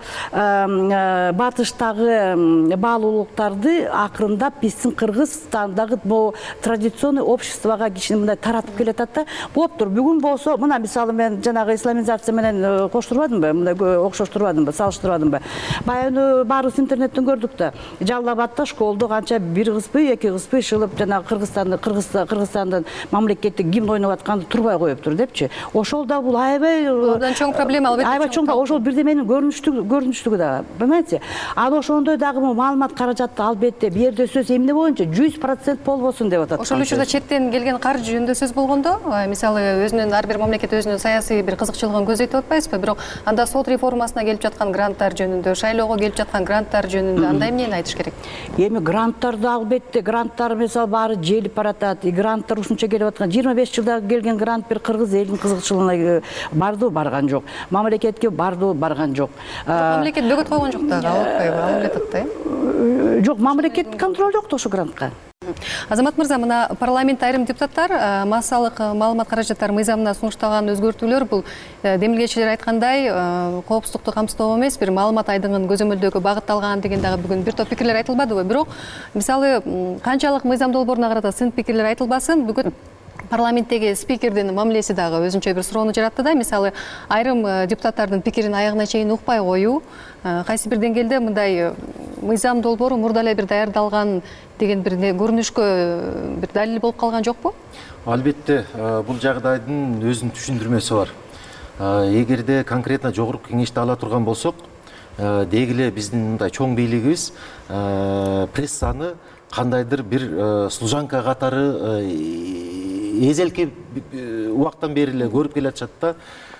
батыштагы баалуулуктарды акырындап биздин Кыргызстандагы бу традиционный обществого кичине мындай таратып келатат да. Болуптур. Бүгүн болсо, мына мисалы мен жанагы исламизация менен коштурбадымбы, мындай окшоштурбадымбы, салыштырбадымбы? Баягы баарыбыз интернеттен көрдүк да. Жалал Абадта школдо канча бир кызбы, эки кызбы ишылып жанагы Кыргызстандын Кыргызстандын мамлекеттик гимн ойноп атканды турбай коюптур депчи. Ошол да бул аябай абдан чоң проблема, албетте. Аябай чоң, ошол бирдеменин көрүнүштүгү көрүнүштүгү да, понимаете? Анан ошондой дагы маалымат каражатты албетте бу жерде сөз эмне боюнча жүз процент болбосун деп атат. Ошол учурда четтен келген каржы жөнүндө сөз болгондо, мисалы өзүнүн ар бир мамлекет өзүнүн саясий бир кызыкчылыгын көзөйт деп атпайсызбы? Бирок анда сот реформасына келип жаткан гранттар жөнүндө, шайлоого келип жаткан гранттар жөнүндө андай эмнени айтыш керек? Эми гранттарды албетте, гранттар мисалы баары желип баратат. Гранттар ушунча келип аткан. жыйырма беш жылда келген грант бир кыргыз элинин кызыкчылыгына барды, барган жок. Мамлекетке барды, барган жок. Мамлекет бөгөт койгон жок да, алып атпайбы, алып эле атат да. жок, мамлекеттик контроль жок ошол грантка. Азамат мырза, мына парламент айрым депутаттар массалык маалымат каражаттары мыйзамына сунушталган өзгөртүүлөр бул демилгечилер айткандай коопсуздукту камсыздоо эмес, бир маалымат айдыгын көзөмөлдөөгө багытталган деген дагы бүгүн бир топ пикирлер айтылбадыбы. Бирок мисалы канчалык мыйзам долбооруна карата сын пикирлер айтылбасын, бүгүн парламенттеги спикердин мамилеси дагы өзүнчө бир суроону жаратты да. Мисалы айрым депутаттардын пикирин аягына чейин укпай коюу, кайсы бир деңгээлде мындай мыйзам долбоору мурда эле бир даярдалган деген бир көрүнүшкө бир далил болуп калган жокпу? Албетте, бул жагдайдын өзүнүн түшүндүрмөсү бар. Эгерде конкретно жогорку кеңешти ала турган болсок, деги эле биздин мындай чоң бийлигибиз прессаны кандайдыр бир служанка катары эзелки убактан бери эле көрүп келатышат да.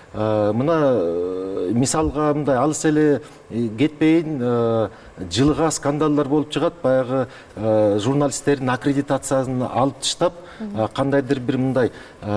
Мына мисалга мындай алыс эле кетпейин, жылга скандалдар болуп чыгат, баягы журналисттердин аккредитациясын алып таштап, кандайдыр бир мындай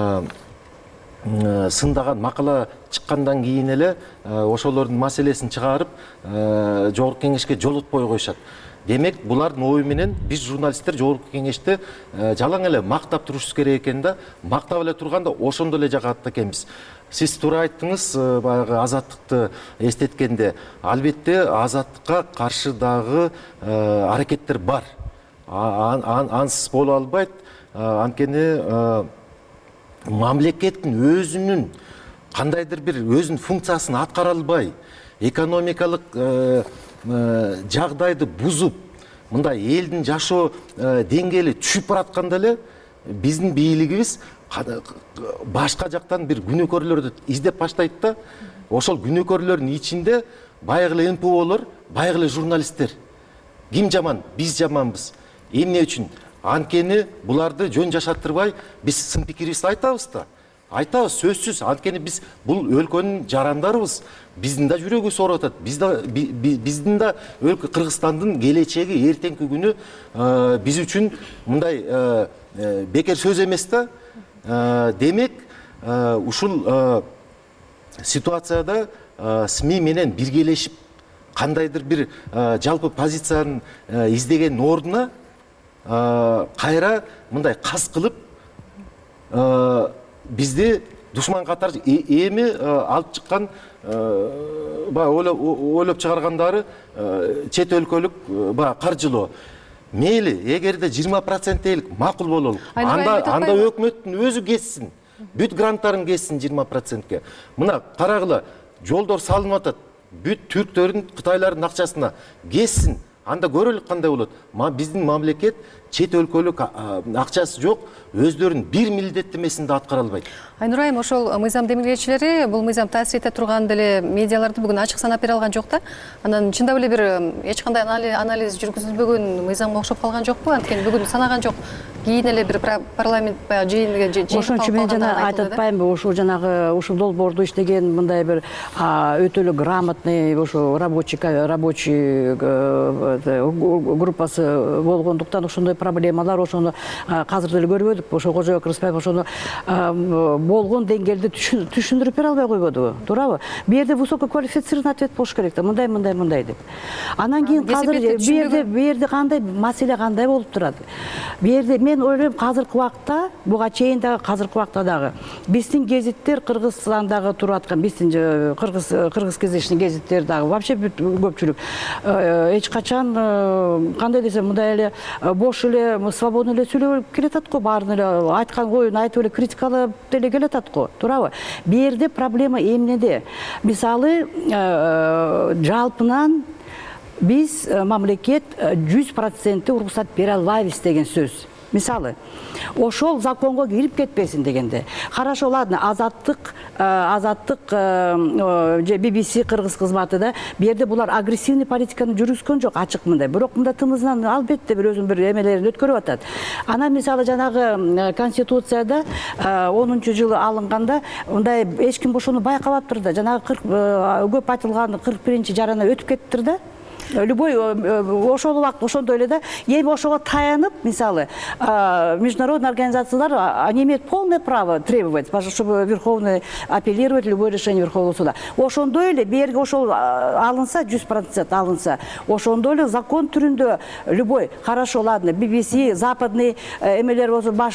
сындаган макала чыккандан кийин эле ошолордун маселесин чыгарып жогорку кеңешке жолотпой коюшат. Демек, булардын ою менен биз журналисттер жогорку кеңеште жалаң эле мактап турушубуз керек экен да, мактап эле турганда ошондо эле жагат экенбиз. Сиз туура айттыңыз, баягы азаттыкты эстеткенде, албетте азаттыкка каршы дагы аракеттер бар. Ансыз боло албайт. Анткени мамлекеттин өзүнүн кандайдыр бир өзүнүн функциясын аткара албай, экономикалык жагдайды бузуп, мындай элдин жашоо деңгээли түшүп баратканда эле биздин бийлигибиз башка жактан бир күнөөкөрлөрдү издеп баштайт да. Ошол күнөөкөрлөрдүн ичинде баягы эле эн пэ олор, баягы эле журналисттер. Ким жаман? Биз жаманбыз. Эмне үчүн? Анткени буларды жөн жашаттырбай биз сын пикирибизди айтабыз да. Айтабыз, сөзсүз. Анткени биз бул өлкөнүн жарандарыбыз. Биздин да жүрөгүбүз ооруп атат. Биздин да өлкө Кыргызстандын келечеги, эртеңки күнү биз үчүн мындай бекер сөз эмес да. Демек, ушул ситуацияда СМИ менен биргелешип кандайдыр бир жалпы позицияны издеген ордуна кайра мындай кас кылып бизди душман катары эми алып чыккан баягы ойлоп чыгаргандары чет өлкөлүк баягы каржылоо. Мейли, эгерде жыйырма проценттейлик макул бололук. Анда өкмөттүн өзү кессин. Бүт гранттарын кессин жыйырма процентке. Мына карагыла, жолдор салынып атат. Бүт түрктөрдүн, кытайлардын акчасына кессин. Анда көрөлүк кандай болот. Биздин мамлекет чет өлкөлүк акчасы жок, өздөрүнүн бир милдеттемесин да аткара албайт. Айнур айым, ошол мыйзам демилгечилери бул мыйзам таасир эте турган деле медиаларды бүгүн ачык санап бере алган жок да. Анан чындап эле бир эч кандай анализ жүргүзүлбөгөн мыйзамга окшоп калган жокпу? Анткени бүгүн санаган жок. Кийин эле бир парламент баягы жыйынга жыйынтык алып калган. Ошон үчүн мен жана айтып атпаймынбы, ошол жанагы ушул долбоорду иштеген мындай бир өтө эле грамотный ошо рабочий рабочий группасы болгондуктан ошондой проблемалар ошону азыр деле көрбөдүк. Ошо Кожобек Рыспаев ошону болгон деңгээлде түшүндүрүп бере албай койбодубу, туурабы? Бу жерде высококвалифицированный ответ болуш керек да, мындай мындай мындай деп. Анан кийин азыр бу жерде бу жерде кандай маселе кандай болуп турат? Бу жерде мен ойлойм, азыркы убакта, буга чейин дагы азыркы убакта дагы биздин гезиттер Кыргызстандагы туруп аткан, биздин кыргыз кыргыз кезишин гезиттер дагы вообще көпчүлүк эч качан кандай десем, мындай эле бош эле свободно эле сүйлөп келатат го, баарын эле айткан оюн айтып эле критикалап деле келатат го, туурабы? Бу жерде проблема эмнеде? Мисалы, жалпынан биз мамлекет жүз процент уруксат бере албайбыз деген сөз. Мисалы, ошол законго кирип кетпесин дегенде. Хорошо, ладно, азаттык, азаттык же би би си кыргыз кызматы да, бу жерде булар агрессивный политиканы жүргүзгөн жок, ачык мындай. Бирок мында тымызынан албетте бир өзүнүн бир эмелерин өткөрүп атат. Анан мисалы жанагы конституцияда онунчу жылы алынганда мындай эч ким ошону байкабаптыр да. Жанагы көп айтылган кырк биринчи жарана өтүп кеттир да. любой ошол убакыт ошондой эле да. Эми ошого таянып, мисалы, международный организациялар они имеют полное право требовать, чтобы Верховный апеллировать любое решение Верховного суда. Ошондой эле берги ошол алынса, жүз процент алынса, ошондой эле закон түрүндө любой, хорошо, ладно, би би си, западный эмелер болсо, баш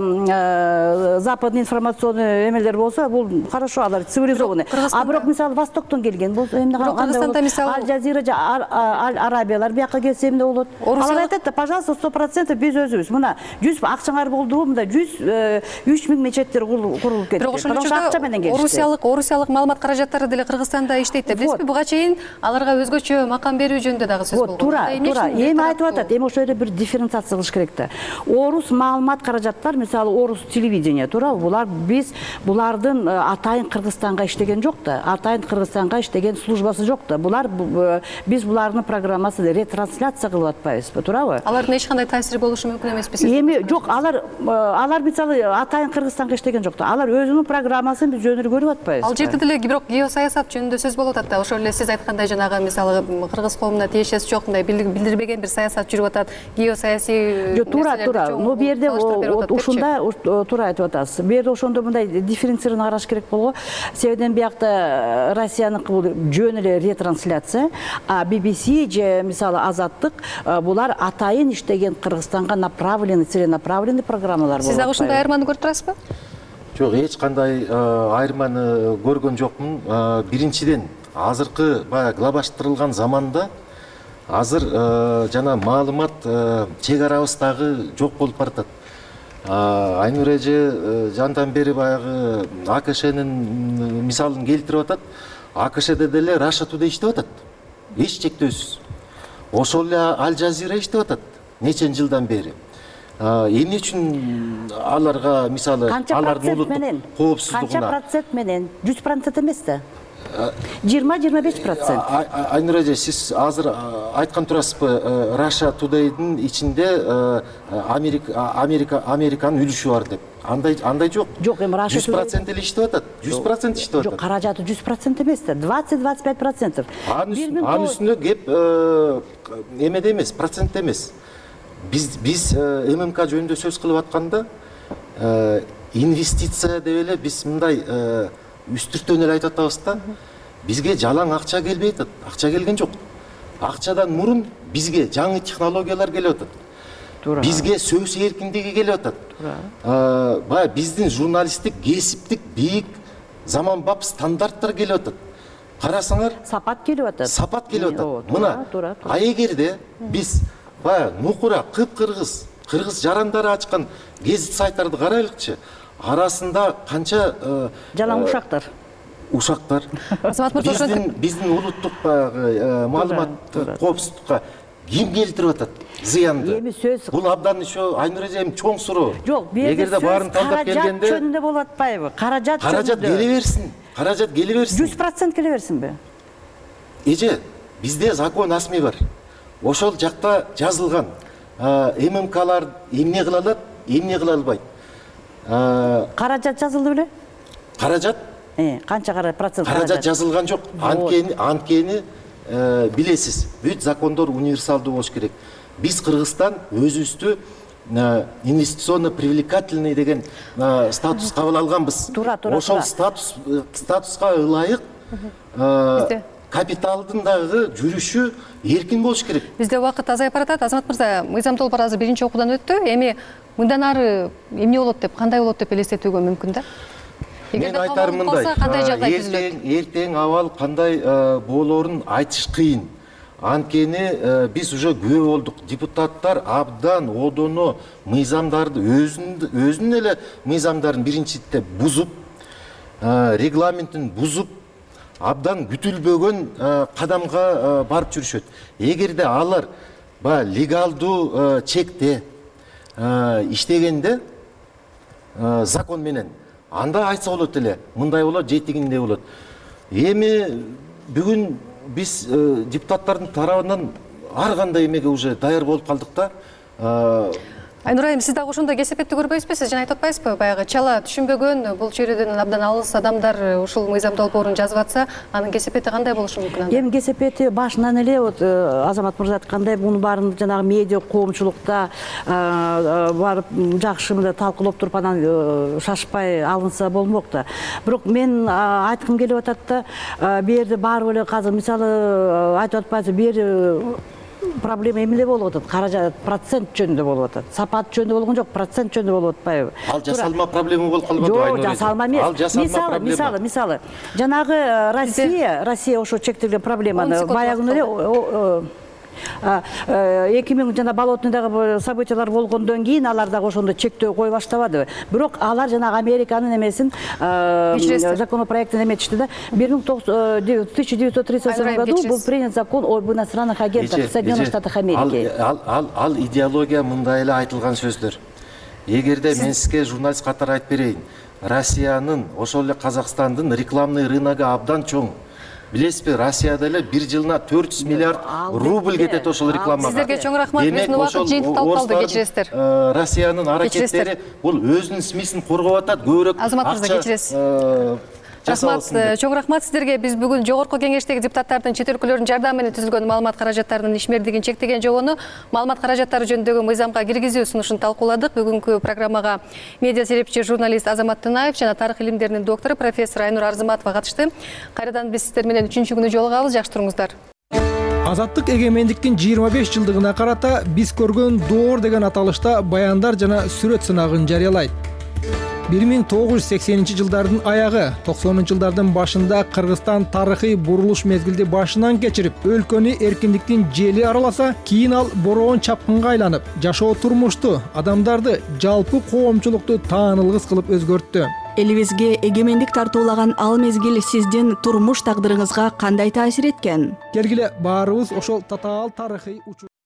западный информационный эмелер болсо, бул хорошо, алар цивилизованный. А бирок мисалы Востоктон келген болсо, эмне Аль Жазира, Аль Арабиялар бияка келсе эмне болот? Алар айтат да, пожалуйста, сто процентов биз өзүбүз. Мына жүз акчаңар болдубу, мында жүз үч миң мечеттер курулуп кетти. Акча менен келишти. Орусиялык, орусиялык маалымат каражаттары деле Кыргызстанда иштейт деп билесизби? Буга чейин аларга өзгөчө макам берүү жөнүндө дагы сөз болгон. Туура, туура. Эми айтып атат, эми ошол жерде бир дифференциация кылыш керек да. Орус маалымат каражаттар, мисалы орус телевидение, туура, булар биз булардын атайын Кыргызстанга иштеген жок да, атайын Кыргызстанга иштеген службасы жок да. Булар биз булардын программасын ретрансляция кылып атпайбызбы, туурабы? Алардын эч кандай таасири болушу мүмкүн эмеспи сиз? Эми жок, алар алар мисалы атайын Кыргызстанга иштеген жок да. Алар өзүнүн программасын биз жөнүрө көрүп атпайбыз. Ал жерде деле бирок геосаясат жөнүндө сөз болуп атат да. Ошол эле сиз айткандай жанагы мисалы кыргыз коомуна тиешеси жок, мындай билдирбеген бир саясат жүрүп атат. Геосаясий жок, туура, туура. Но бу жерде ушундай туура айтып атасыз. Бу жерде ошондо мындай дифференцированно караш керек болгон. Себебен биякта Россиянын жөн эле ретрансляция, а би би си же мисалы Азаттык булар атайын иштеген Кыргызстанга направленный, целенаправленный программалар болот. Сиз дагы ушундай айырманы көрүп турасызбы? Жок, эч кандай айырманы көргөн жокмун. Биринчиден, азыркы баягы глобалдаштырылган заманда азыр жана маалымат чек арабыздагы жок болуп баратат. Айнур эже жандан бери баягы А К Шнын мисалын келтирип атат. А К Шде деле Russia Today иштеп атат. Эч чектөөсүз. Ошол эле Аль Жазира иштеп атат нечен жылдан бери. Эмне үчүн аларга мисалы алардын улуттук коопсуздугуна канча процент менен? жүз процент эмес да. жыйырма жыйырма беш процент. Айнур эже, сиз азыр айткан турасызбы, Russia Today'дын ичинде Америка Америка Американын үлүшү бар деп. Андай андай жок. Жок, эми Russia жүз процент эле иштеп атат. жүз процент иштеп атат. Жок, каражаты жүз процент эмес да, двадцать — двадцать пять процентов. Анын үстүнө кеп эмеде эмес, процент эмес. Биз биз М М К жөнүндө сөз кылып атканда инвестиция деп эле биз мындай үстүртөн эле айтып атабыз да. Бизге жалаң акча келбей атат. Акча келген жок. Акчадан мурун бизге жаңы технологиялар келип атат. Бизге сөз эркиндиги келип атат. Баягы биздин журналисттик, кесиптик бийик заманбап стандарттар келип атат. Карасаңар, сапат келип атат. Сапат келип атат. Мына, а эгерде биз баягы нукура кып-кыргыз, кыргыз жарандары ачкан гезит сайттарды карайлыкчы, арасында канча жалаң ушактар. Ушактар. Биздин биздин улуттук баягы маалымат коопсуздукка ким келтирип атат зыянды? Эми сөз. Бул абдан еще Айнур эже чоң суроо. Жок, эгерде баарын тандап келгенде каражат жөнүндө болуп атпайбы? Каражат жөнүндө. Каражат келе берсин. Каражат келе берсин. жүз процент келе берсинби? Эже, бизде закон асми бар. Ошол жакта жазылган М М Клар эмне кыла алат, эмне кыла албайт. Каражат жазылды беле? Каражат? Э, канча процент каражат? Каражат жазылган жок. Анткени, анткени билесиз, бүт закондор универсалдуу болуш керек. Биз Кыргызстан өзүбүздү инвестиционно привлекательный деген статус кабыл алганбыз. Ошол статус статуска ылайык капиталдын дагы жүрүшү эркин болуш керек. Бизде убакыт азайып баратат. Азамат мырза, Мыйзам Долбоор азыр биринчи окуудан өттү. Эми мындан ары эмне болот деп, кандай болот деп элестетүүгө мүмкүн да? Мен айтарым мындай, эртең эртең абал кандай болоорун айтыш кыйын. Анткени биз уже күбө болдук. Депутаттар абдан одоно мыйзамдарды өзүнүн эле мыйзамдарын биринчиден бузуп, регламентин бузуп, абдан күтүлбөгөн кадамга барып жүрүшөт. Эгерде алар баягы легалдуу чекте иштегенде закон менен, анда айтса болот эле, мындай болот, жетигиндей болот. Эми бүгүн биз депутаттардын тарабынан ар кандай эмеге уже даяр болуп калдык да. Айнур айым, сиз дагы ошондой кесепетти көрбөйсүзбү? Сиз жана айтып атпайсызбы, баягы чала түшүнбөгөн, бул чөйрөдөн абдан алыс адамдар ушул мыйзам долбоорун жазып атса, анын кесепети кандай болушу мүмкүн? Эми кесепети башынан эле вот Азамат мырза айткандай, мунун баарын жанагы медиа коомчулукта барып жакшы мындай талкуулап туруп анан шашпай алынса болмок да. Бирок мен айткым келип атат да, бу жерде баары эле азыр мисалы айтып атпайсызбы, бу жерде проблема эмне болуп атат? Каражат процент жөнүндө болуп атат. Сапат жөнүндө болгон жок, процент жөнүндө болуп атпайбы? Ал жасалма проблема болуп калбадыбы? Жок, жасалма эмес. Мисалы, мисалы, мисалы, жанагы Россия, Россия ошо чектелген проблеманы баягы эле эки миң жана болотныйдагы событиялар болгондон кийин алар дагы ошондо чектөө кое баштабадыбы? Бирок алар жанагы Американын эмесин законопроектин эметишти да. тысяча девятьсот тридцать восьмом году был принят закон об иностранных агентах в Соединенных Штатах Америки. Ал идеология мындай эле айтылган сөздөр. Эгерде мен сизге журналист катары айтып берейин, Россиянын, ошол эле Казакстандын рекламный рыногу абдан чоң. Билесизби, Россияда эле бир жылына төрт жүз миллиард рубль кетет ошол рекламага. Сиздерге чоң рахмат, биздин убакыт жыйынтык талкалды, кечиресиздер. Россиянын аракеттери бул өзүнүн смисин коргоп атат, көбүрөөк акча. Рахмат, чоң рахмат сиздерге. Биз бүгүн жогорку кеңештеги депутаттардын чет өлкөлөрдүн жардамы менен түзүлгөн маалымат каражаттарынын ишмердигин чектеген жобону маалымат каражаттары жөнүндөгү мыйзамга киргизүү сунушун талкууладык. Бүгүнкү программага медиа серепчи журналист Азамат Тынаев жана тарых илимдеринин доктору профессор Айнур Арзыматова катышты. Кайрадан биз сиздер менен үчүнчү күнү жолугабыз. Жакшы туруңуздар. Азаттык эгемендиктин жыйырма беш жылдыгына карата биз көргөн доор деген аталышта баяндар жана сүрөт сынагын жарыялайт. бир миң тогуз жүз сексенинчи жылдардын аягы, токсонунчу жылдардын башында Кыргызстан тарыхый бурулуш мезгилди башынан кечирип, өлкөнү эркиндиктин жели араласа, кийин ал бороон чапкынга айланып, жашоо турмушту, адамдарды, жалпы коомчулукту таанылгыс кылып өзгөрттү. Элибизге эгемендик тартуулаган ал мезгил сиздин турмуш тагдырыңызга кандай таасир эткен? Келгиле баарыбыз ошол татаал тарыхый